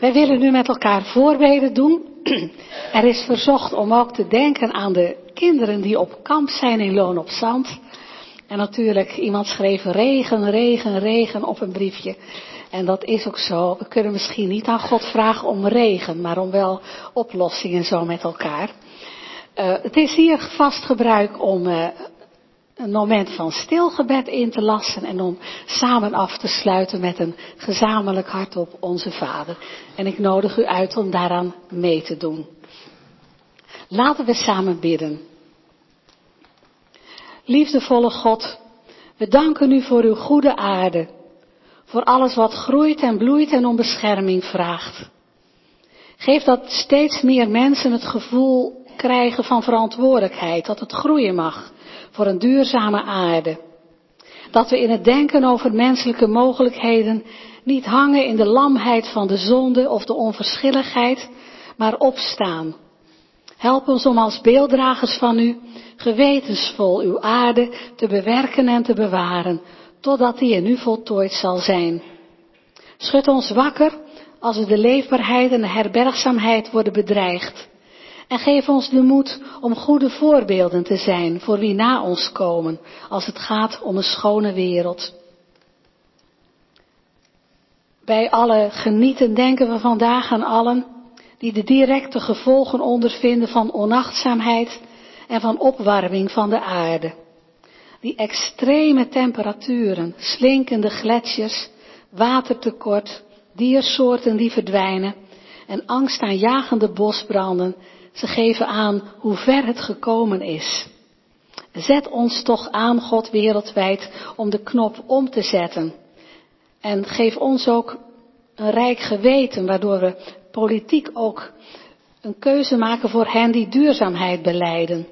Wij willen nu met elkaar voorbeden doen. Er is verzocht om ook te denken aan de kinderen die op kamp zijn in Loon op Zand. En natuurlijk, iemand schreef regen, regen, regen op een briefje. En dat is ook zo. We kunnen misschien niet aan God vragen om regen, maar om wel oplossingen zo met elkaar. Het is hier vast gebruik om een moment van stilgebed in te lassen en om samen af te sluiten met een gezamenlijk hardop onze Vader. En ik nodig u uit om daaraan mee te doen. Laten we samen bidden. Liefdevolle God, we danken u voor uw goede aarde, voor alles wat groeit en bloeit en om bescherming vraagt. Geef dat steeds meer mensen het gevoel krijgen van verantwoordelijkheid, dat het groeien mag voor een duurzame aarde. Dat we in het denken over menselijke mogelijkheden niet hangen in de lamheid van de zonde of de onverschilligheid, maar opstaan. Help ons om als beelddragers van u gewetensvol uw aarde te bewerken en te bewaren, totdat die in u voltooid zal zijn. Schud ons wakker als de leefbaarheid en de herbergzaamheid worden bedreigd. En geef ons de moed om goede voorbeelden te zijn voor wie na ons komen, als het gaat om een schone wereld. Bij alle genieten denken we vandaag aan allen die de directe gevolgen ondervinden van onachtzaamheid en van opwarming van de aarde. Die extreme temperaturen, slinkende gletsjers, watertekort, diersoorten die verdwijnen en angstaanjagende bosbranden, ze geven aan hoe ver het gekomen is. Zet ons toch aan, God, wereldwijd, om de knop om te zetten. En geef ons ook een rijk geweten, waardoor we politiek ook een keuze maken voor hen die duurzaamheid belijden.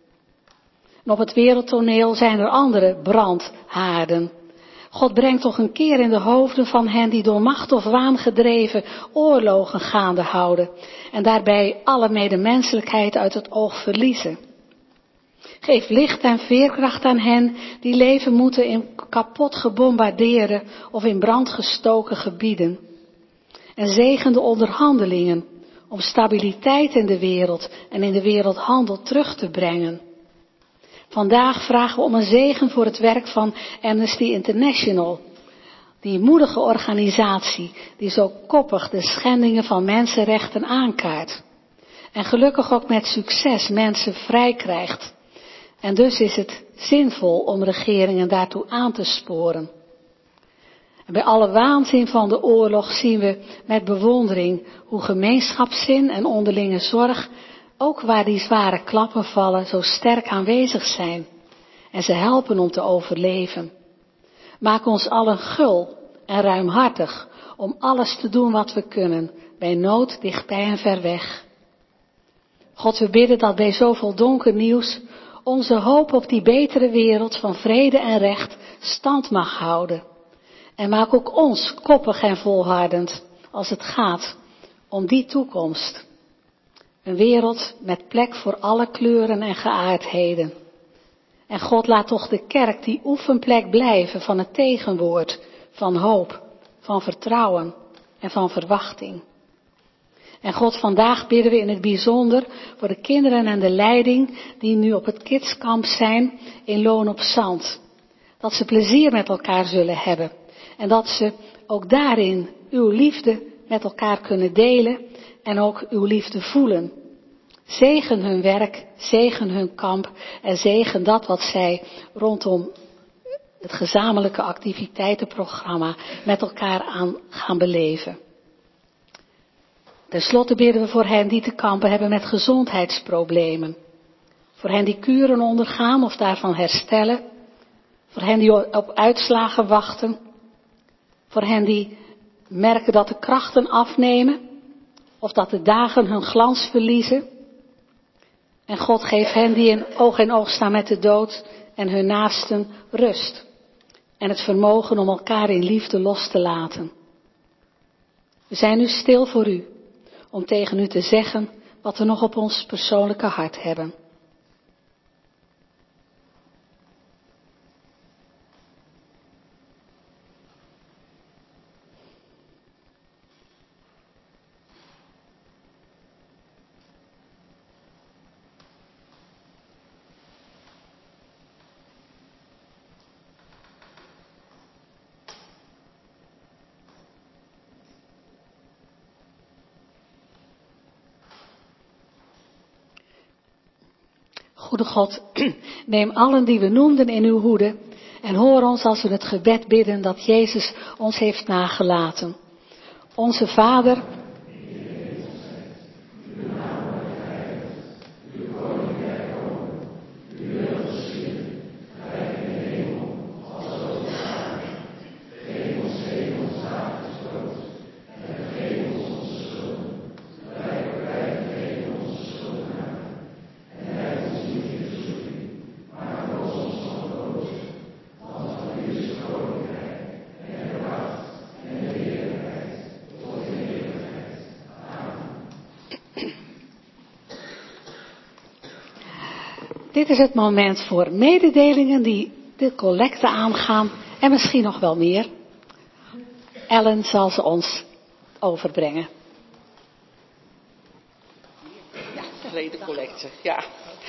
En op het wereldtoneel zijn er andere brandhaarden. God brengt toch een keer in de hoofden van hen die door macht of waan gedreven oorlogen gaande houden en daarbij alle medemenselijkheid uit het oog verliezen. Geef licht en veerkracht aan hen die leven moeten in kapot gebombardeerde of in brand gestoken gebieden. En zegen de onderhandelingen om stabiliteit in de wereld en in de wereldhandel terug te brengen. Vandaag vragen we om een zegen voor het werk van Amnesty International. Die moedige organisatie die zo koppig de schendingen van mensenrechten aankaart. En gelukkig ook met succes mensen vrij krijgt. En dus is het zinvol om regeringen daartoe aan te sporen. En bij alle waanzin van de oorlog zien we met bewondering hoe gemeenschapszin en onderlinge zorg, ook waar die zware klappen vallen, zo sterk aanwezig zijn. En ze helpen om te overleven. Maak ons allen gul en ruimhartig om alles te doen wat we kunnen, bij nood, dichtbij en ver weg. God, we bidden dat bij zoveel donker nieuws onze hoop op die betere wereld van vrede en recht stand mag houden. En maak ook ons koppig en volhardend als het gaat om die toekomst. Een wereld met plek voor alle kleuren en geaardheden. En God, laat toch de kerk die oefenplek blijven van het tegenwoord, van hoop, van vertrouwen en van verwachting. En God, vandaag bidden we in het bijzonder voor de kinderen en de leiding die nu op het kidskamp zijn in Loon op Zand. Dat ze plezier met elkaar zullen hebben. En dat ze ook daarin uw liefde met elkaar kunnen delen en ook uw liefde voelen. Zegen hun werk, zegen hun kamp en zegen dat wat zij rondom het gezamenlijke activiteitenprogramma met elkaar aan gaan beleven. Ten slotte bidden we voor hen die te kampen hebben met gezondheidsproblemen. Voor hen die kuren ondergaan of daarvan herstellen. Voor hen die op uitslagen wachten. Voor hen die merken dat de krachten afnemen. Of dat de dagen hun glans verliezen. En God geeft hen die in oog staan met de dood en hun naasten rust. En het vermogen om elkaar in liefde los te laten. We zijn nu stil voor u. Om tegen u te zeggen wat we nog op ons persoonlijke hart hebben. Goede God, neem allen die we noemden in uw hoede en hoor ons als we het gebed bidden dat Jezus ons heeft nagelaten. Onze Vader, dit is het moment voor mededelingen die de collecte aangaan en misschien nog wel meer. Ellen zal ze ons overbrengen. Ja, de collecte, ja.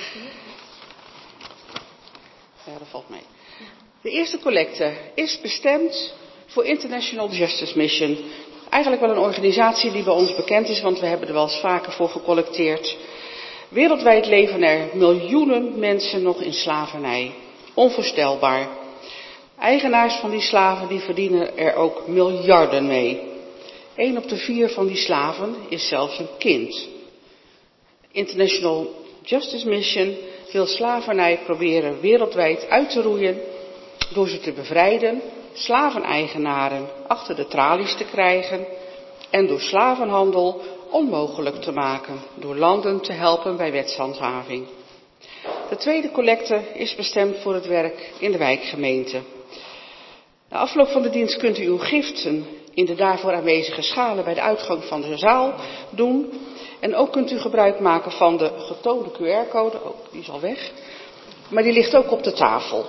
Ja, dat valt mee. De eerste collecte is bestemd voor International Justice Mission. Eigenlijk wel een organisatie die bij ons bekend is, want we hebben er wel eens vaker voor gecollecteerd. Wereldwijd leven er miljoenen mensen nog in slavernij. Onvoorstelbaar. Eigenaars van die slaven die verdienen er ook miljarden mee. 1 op de 4 van die slaven is zelfs een kind. International Justice Mission wil slavernij proberen wereldwijd uit te roeien door ze te bevrijden, slaveneigenaren achter de tralies te krijgen en door slavenhandel onmogelijk te maken door landen te helpen bij wetshandhaving. De tweede collecte is bestemd voor het werk in de wijkgemeente. Na afloop van de dienst kunt u uw giften in de daarvoor aanwezige schalen bij de uitgang van de zaal doen. En ook kunt u gebruik maken van de getoonde QR-code, die is al weg, maar die ligt ook op de tafel.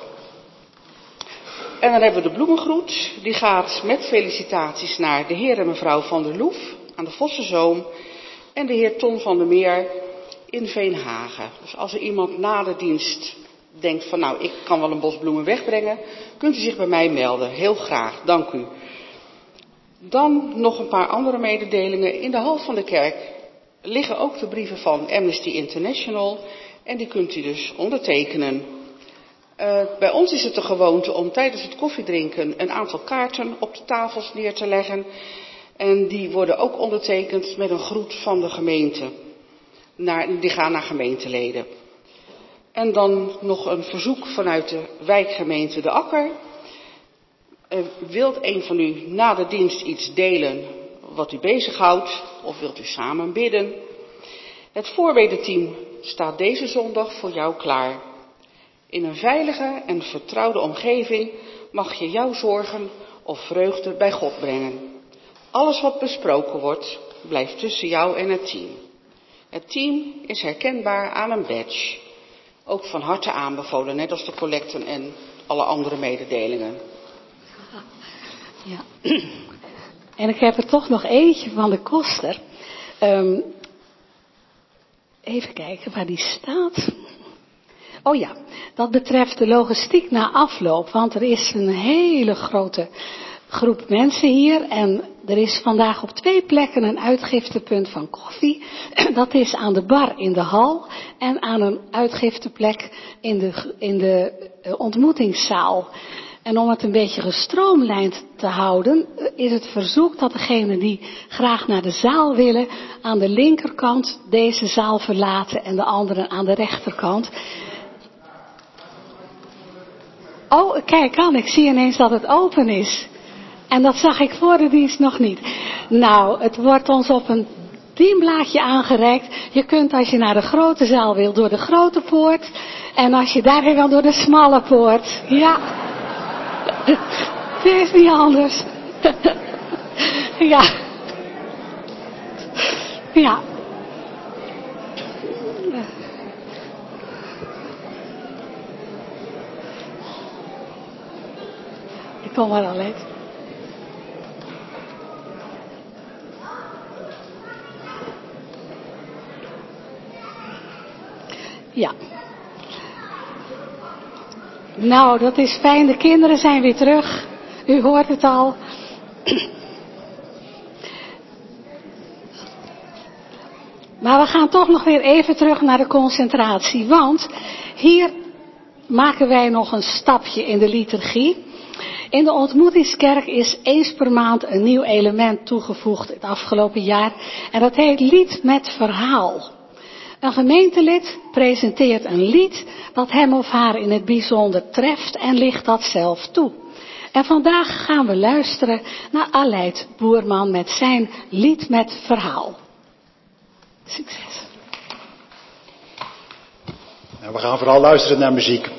En dan hebben we de bloemengroet, die gaat met felicitaties naar de heer en mevrouw Van der Loef aan de Vossenzoom en de heer Ton van der Meer in Veenhagen. Dus als er iemand na de dienst denkt van nou, ik kan wel een bos bloemen wegbrengen, kunt u zich bij mij melden. Heel graag, dank u. Dan nog een paar andere mededelingen. In de hal van de kerk liggen ook de brieven van Amnesty International en die kunt u dus ondertekenen. Bij ons is het de gewoonte om tijdens het koffiedrinken een aantal kaarten op de tafels neer te leggen. En die worden ook ondertekend met een groet van de gemeente. Die gaan naar gemeenteleden. En dan nog een verzoek vanuit de wijkgemeente De Akker. Wilt een van u na de dienst iets delen wat u bezighoudt? Of wilt u samen bidden? Het voorbedenteam staat deze zondag voor jou klaar. In een veilige en vertrouwde omgeving mag je jouw zorgen of vreugde bij God brengen. Alles wat besproken wordt, blijft tussen jou en het team. Het team is herkenbaar aan een badge. Ook van harte aanbevolen, net als de collecten en alle andere mededelingen. Ja. En ik heb er toch nog eentje van de koster. Even kijken waar die staat. Oh ja, dat betreft de logistiek na afloop. Want er is een hele grote groep mensen hier. En er is vandaag op 2 plekken een uitgiftepunt van koffie. Dat is aan de bar in de hal. En aan een uitgifteplek in de ontmoetingszaal. En om het een beetje gestroomlijnd te houden, is het verzoek dat degenen die graag naar de zaal willen, aan de linkerkant deze zaal verlaten en de anderen aan de rechterkant. Oh, kijk aan, ik zie ineens dat het open is. En dat zag ik voor de dienst nog niet. Nou, het wordt ons op een dienblaadje aangereikt. Je kunt als je naar de grote zaal wil door de grote poort. En als je daarheen wil door de smalle poort. Ja. Het is niet anders. Ja. Ja. Ik kom maar alleen. Ja. Nou, dat is fijn. De kinderen zijn weer terug. U hoort het al. Maar we gaan toch nog weer even terug naar de concentratie. Want hier maken wij nog een stapje in de liturgie. In de ontmoetingskerk is eens per maand een nieuw element toegevoegd het afgelopen jaar. En dat heet lied met verhaal. Een gemeentelid presenteert een lied dat hem of haar in het bijzonder treft en licht dat zelf toe. En vandaag gaan we luisteren naar Aleid Boerman met zijn lied met verhaal. Succes. Nou, we gaan vooral luisteren naar muziek.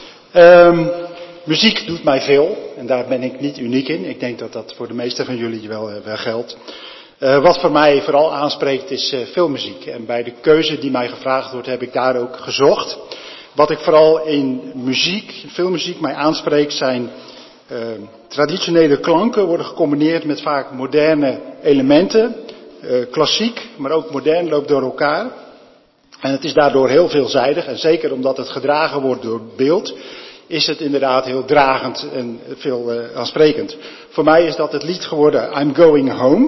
Muziek doet mij veel en daar ben ik niet uniek in. Ik denk dat dat voor de meesten van jullie wel geldt. Wat voor mij vooral aanspreekt is filmmuziek. En bij de keuze die mij gevraagd wordt heb ik daar ook gezocht. Wat ik vooral in muziek, filmmuziek mij aanspreekt zijn traditionele klanken worden gecombineerd met vaak moderne elementen. Klassiek, maar ook modern loopt door elkaar. En het is daardoor heel veelzijdig. En zeker omdat het gedragen wordt door beeld, is het inderdaad heel dragend en veel aansprekend. Voor mij is dat het lied geworden I'm Going Home.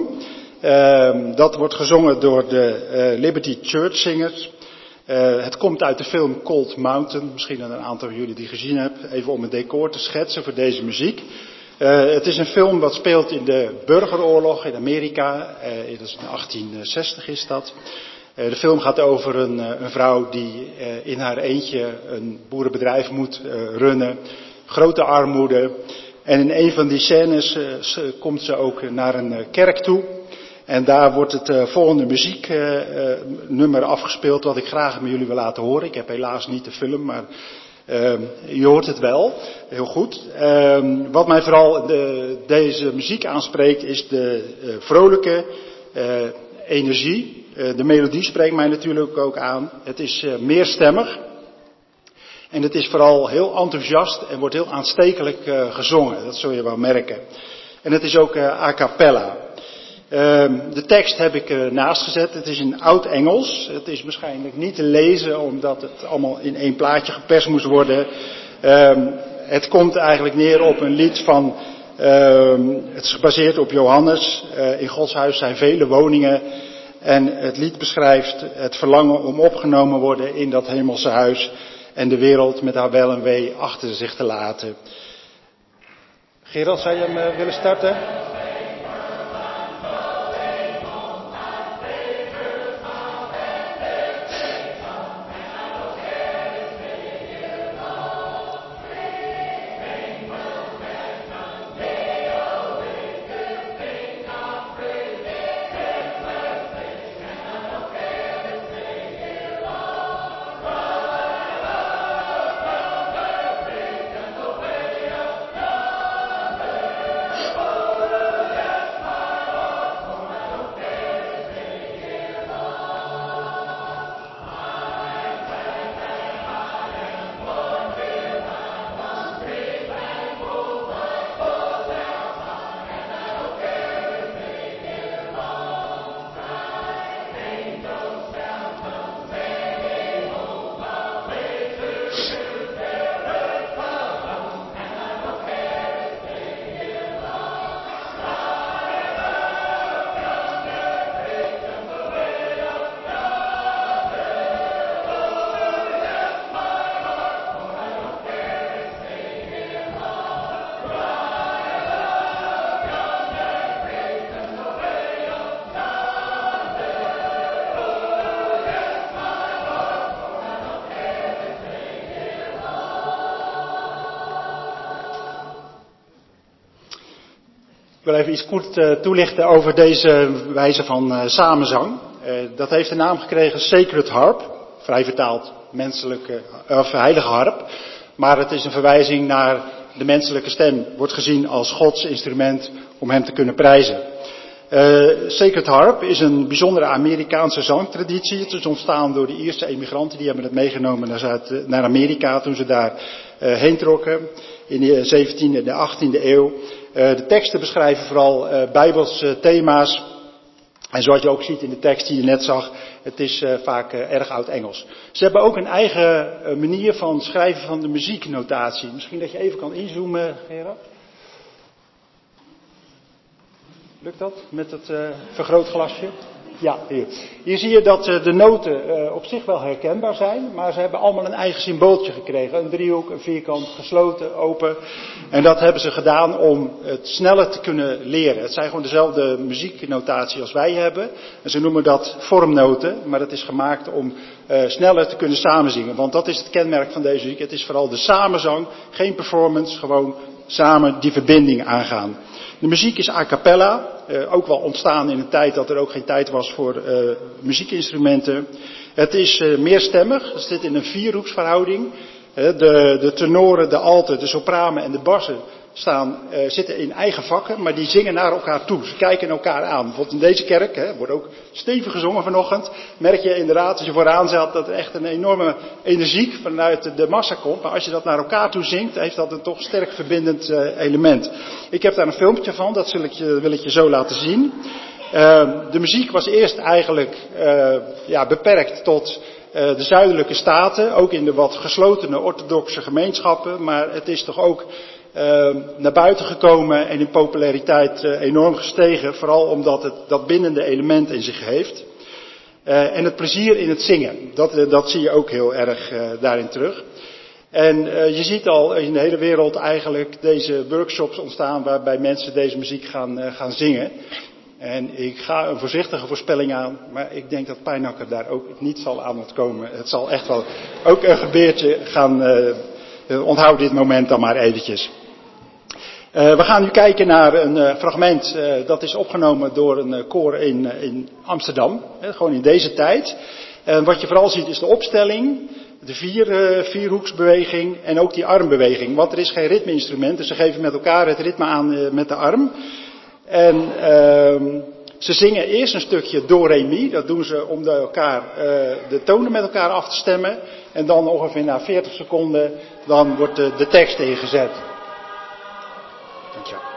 Dat wordt gezongen door de Liberty Church Singers. Het komt uit de film Cold Mountain. Misschien dat een aantal van jullie die gezien hebben. Even om een decor te schetsen voor deze muziek. Het is een film wat speelt in de burgeroorlog in Amerika. Dat is in 1860 is dat. De film gaat over een vrouw die in haar eentje een boerenbedrijf moet runnen. Grote armoede. En in een van die scènes komt ze ook naar een kerk toe. En daar wordt het volgende muzieknummer afgespeeld wat ik graag met jullie wil laten horen. Ik heb helaas niet de film, maar je hoort het wel. Heel goed. Wat mij vooral deze muziek aanspreekt is de vrolijke energie. De melodie spreekt mij natuurlijk ook aan. Het is meerstemmig. En het is vooral heel enthousiast en wordt heel aanstekelijk gezongen. Dat zul je wel merken. En het is ook a cappella. De tekst heb ik naast gezet. Het is in oud Engels. Het is waarschijnlijk niet te lezen omdat het allemaal in één plaatje geperst moest worden. Het komt eigenlijk neer op een lied van... het is gebaseerd op Johannes. In Gods huis zijn vele woningen. En het lied beschrijft het verlangen om opgenomen worden in dat hemelse huis. En de wereld met haar wel en wee achter zich te laten. Gerald, zou je hem willen starten? Ik wil even iets kort toelichten over deze wijze van samenzang. Dat heeft de naam gekregen Sacred Harp, vrij vertaald menselijke of heilige harp. Maar het is een verwijzing naar de menselijke stem, wordt gezien als Gods instrument om hem te kunnen prijzen. Sacred Harp is een bijzondere Amerikaanse zangtraditie. Het is ontstaan door de Ierse emigranten, die hebben het meegenomen naar Amerika toen ze daar heen trokken in de 17e en de 18e eeuw. De teksten beschrijven vooral bijbelse thema's. En zoals je ook ziet in de tekst die je net zag, het is vaak erg oud-Engels. Ze hebben ook een eigen manier van schrijven van de muzieknotatie. Misschien dat je even kan inzoomen, Gerard. Lukt dat met het vergrootglasje? Ja, hier zie je dat de noten op zich wel herkenbaar zijn, maar ze hebben allemaal een eigen symbooltje gekregen. Een driehoek, een vierkant, gesloten, open. En dat hebben ze gedaan om het sneller te kunnen leren. Het zijn gewoon dezelfde muzieknotatie als wij hebben. En ze noemen dat vormnoten, maar dat is gemaakt om sneller te kunnen samenzingen. Want dat is het kenmerk van deze muziek. Het is vooral de samenzang, geen performance, gewoon samen die verbinding aangaan. De muziek is a cappella, ook wel ontstaan in een tijd dat er ook geen tijd was voor muziekinstrumenten. Het is meerstemmig, het zit in een vierhoeksverhouding. De tenoren, de alten, de sopranen en de bassen zitten in eigen vakken, maar die zingen naar elkaar toe. Ze kijken elkaar aan. Bijvoorbeeld in deze kerk, wordt ook stevig gezongen vanochtend, merk je inderdaad, als je vooraan zat, dat er echt een enorme energie vanuit de massa komt. Maar als je dat naar elkaar toe zingt, heeft dat een toch sterk verbindend element. Ik heb daar een filmpje van, dat wil ik je zo laten zien. De muziek was eerst eigenlijk beperkt tot de zuidelijke staten, ook in de wat geslotene orthodoxe gemeenschappen, maar het is toch ook naar buiten gekomen en in populariteit enorm gestegen, vooral omdat het dat bindende element in zich heeft. En het plezier in het zingen, dat zie je ook heel erg daarin terug. En je ziet al in de hele wereld eigenlijk deze workshops ontstaan waarbij mensen deze muziek gaan zingen. En ik ga een voorzichtige voorspelling aan, maar ik denk dat Pijnacker daar ook niet zal aan ontkomen. Het zal echt wel ook een gebeurtje gaan, onthoud dit moment dan maar eventjes. We gaan nu kijken naar een fragment dat is opgenomen door een koor in Amsterdam, gewoon in deze tijd. En wat je vooral ziet is de opstelling, de vierhoeksbeweging en ook die armbeweging. Want er is geen ritmeinstrument, dus ze geven met elkaar het ritme aan met de arm. En ze zingen eerst een stukje do, re, mi. Dat doen ze om de tonen met elkaar af te stemmen. En dan ongeveer na 40 seconden, dan wordt de tekst ingezet. Dankjewel.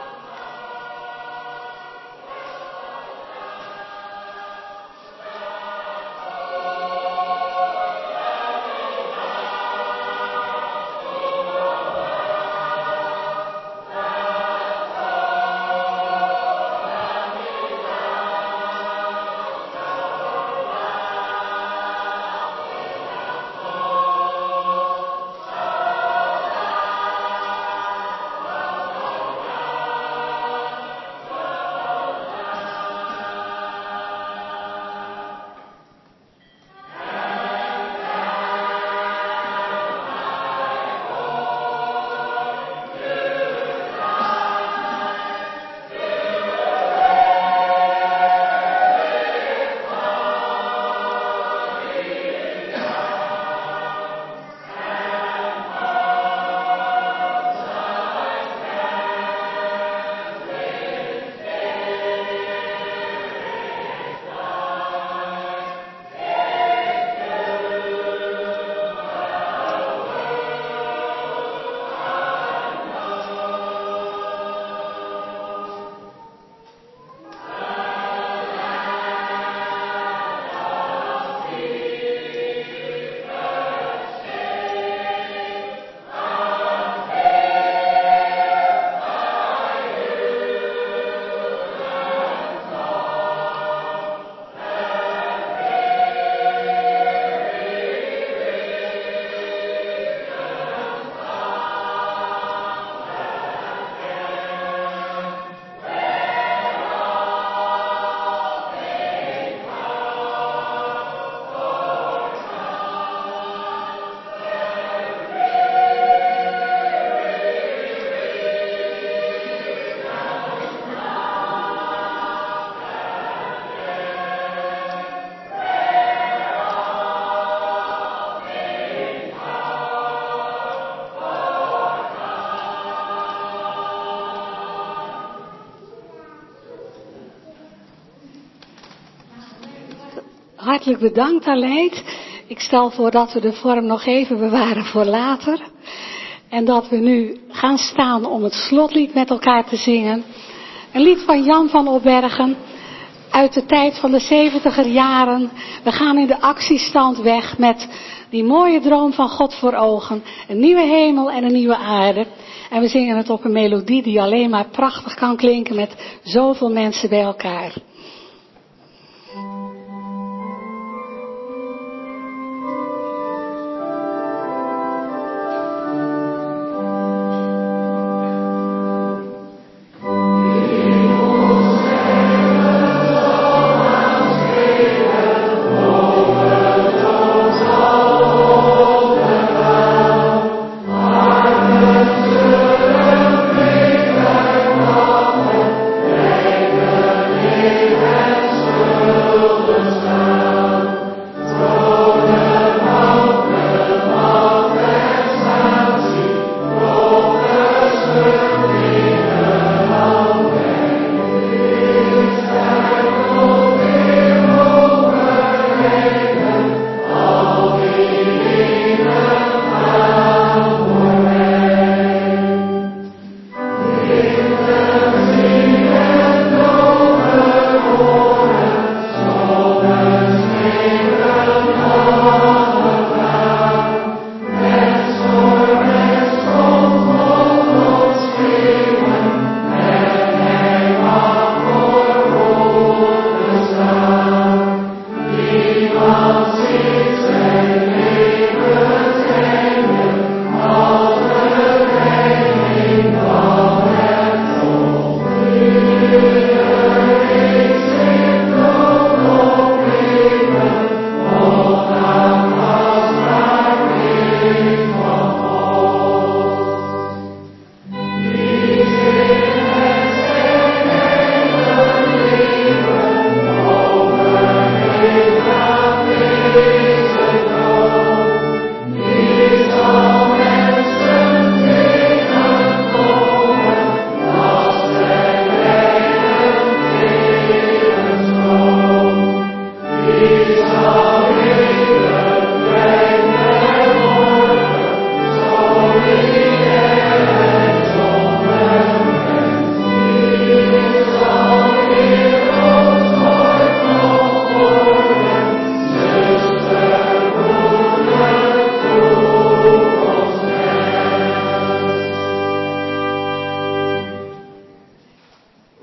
Hartelijk bedankt, Aleid. Ik stel voor dat we de vorm nog even bewaren voor later. En dat we nu gaan staan om het slotlied met elkaar te zingen. Een lied van Jan van Opbergen uit de tijd van de 70er jaren. We gaan in de actiestand weg met die mooie droom van God voor ogen. Een nieuwe hemel en een nieuwe aarde. En we zingen het op een melodie die alleen maar prachtig kan klinken met zoveel mensen bij elkaar.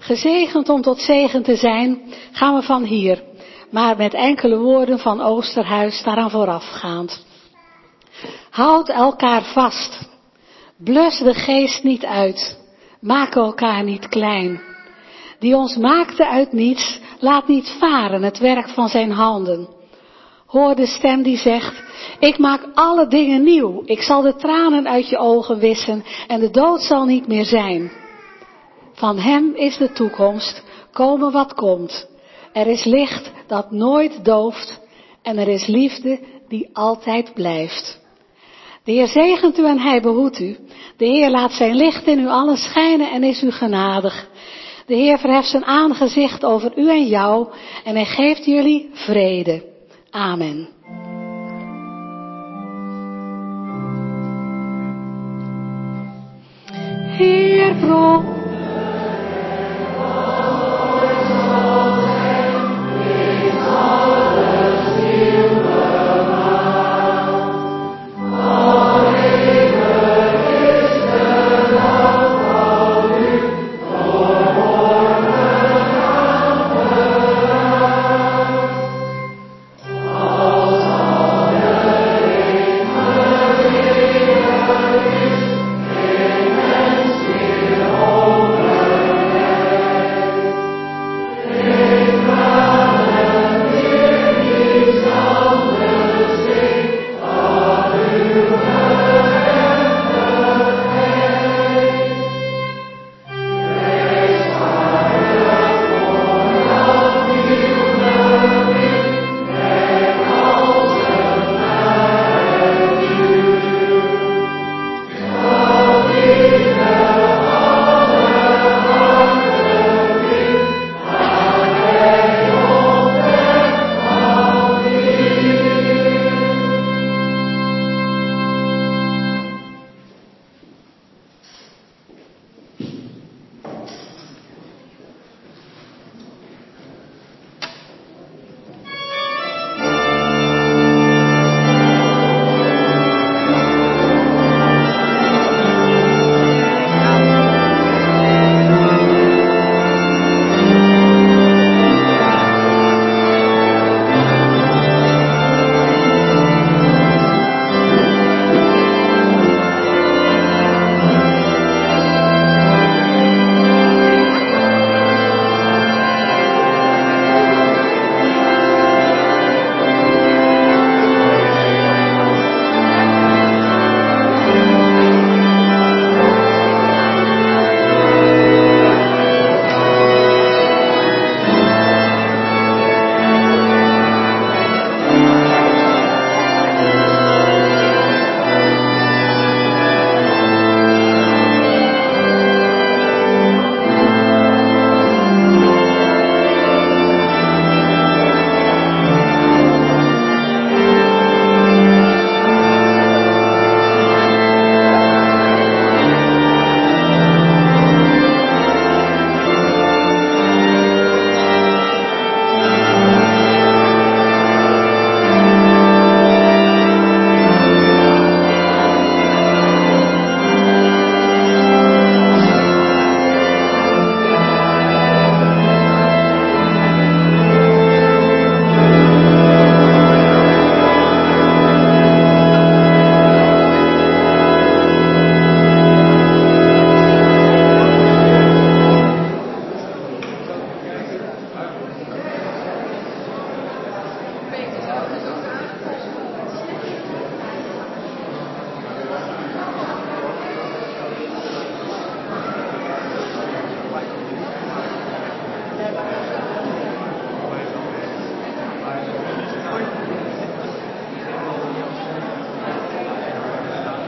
Gezegend om tot zegen te zijn, gaan we van hier, maar met enkele woorden van Oosterhuis daaraan voorafgaand. Houd elkaar vast. Blus de geest niet uit. Maak elkaar niet klein. Die ons maakte uit niets, laat niet varen het werk van zijn handen. Hoor de stem die zegt, ik maak alle dingen nieuw. Ik zal de tranen uit je ogen wissen en de dood zal niet meer zijn. Van hem is de toekomst, komen wat komt. Er is licht dat nooit dooft en er is liefde die altijd blijft. De Heer zegent u en hij behoedt u. De Heer laat zijn licht in u allen schijnen en is u genadig. De Heer verheft zijn aangezicht over u en jou en hij geeft jullie vrede. Amen. Heer,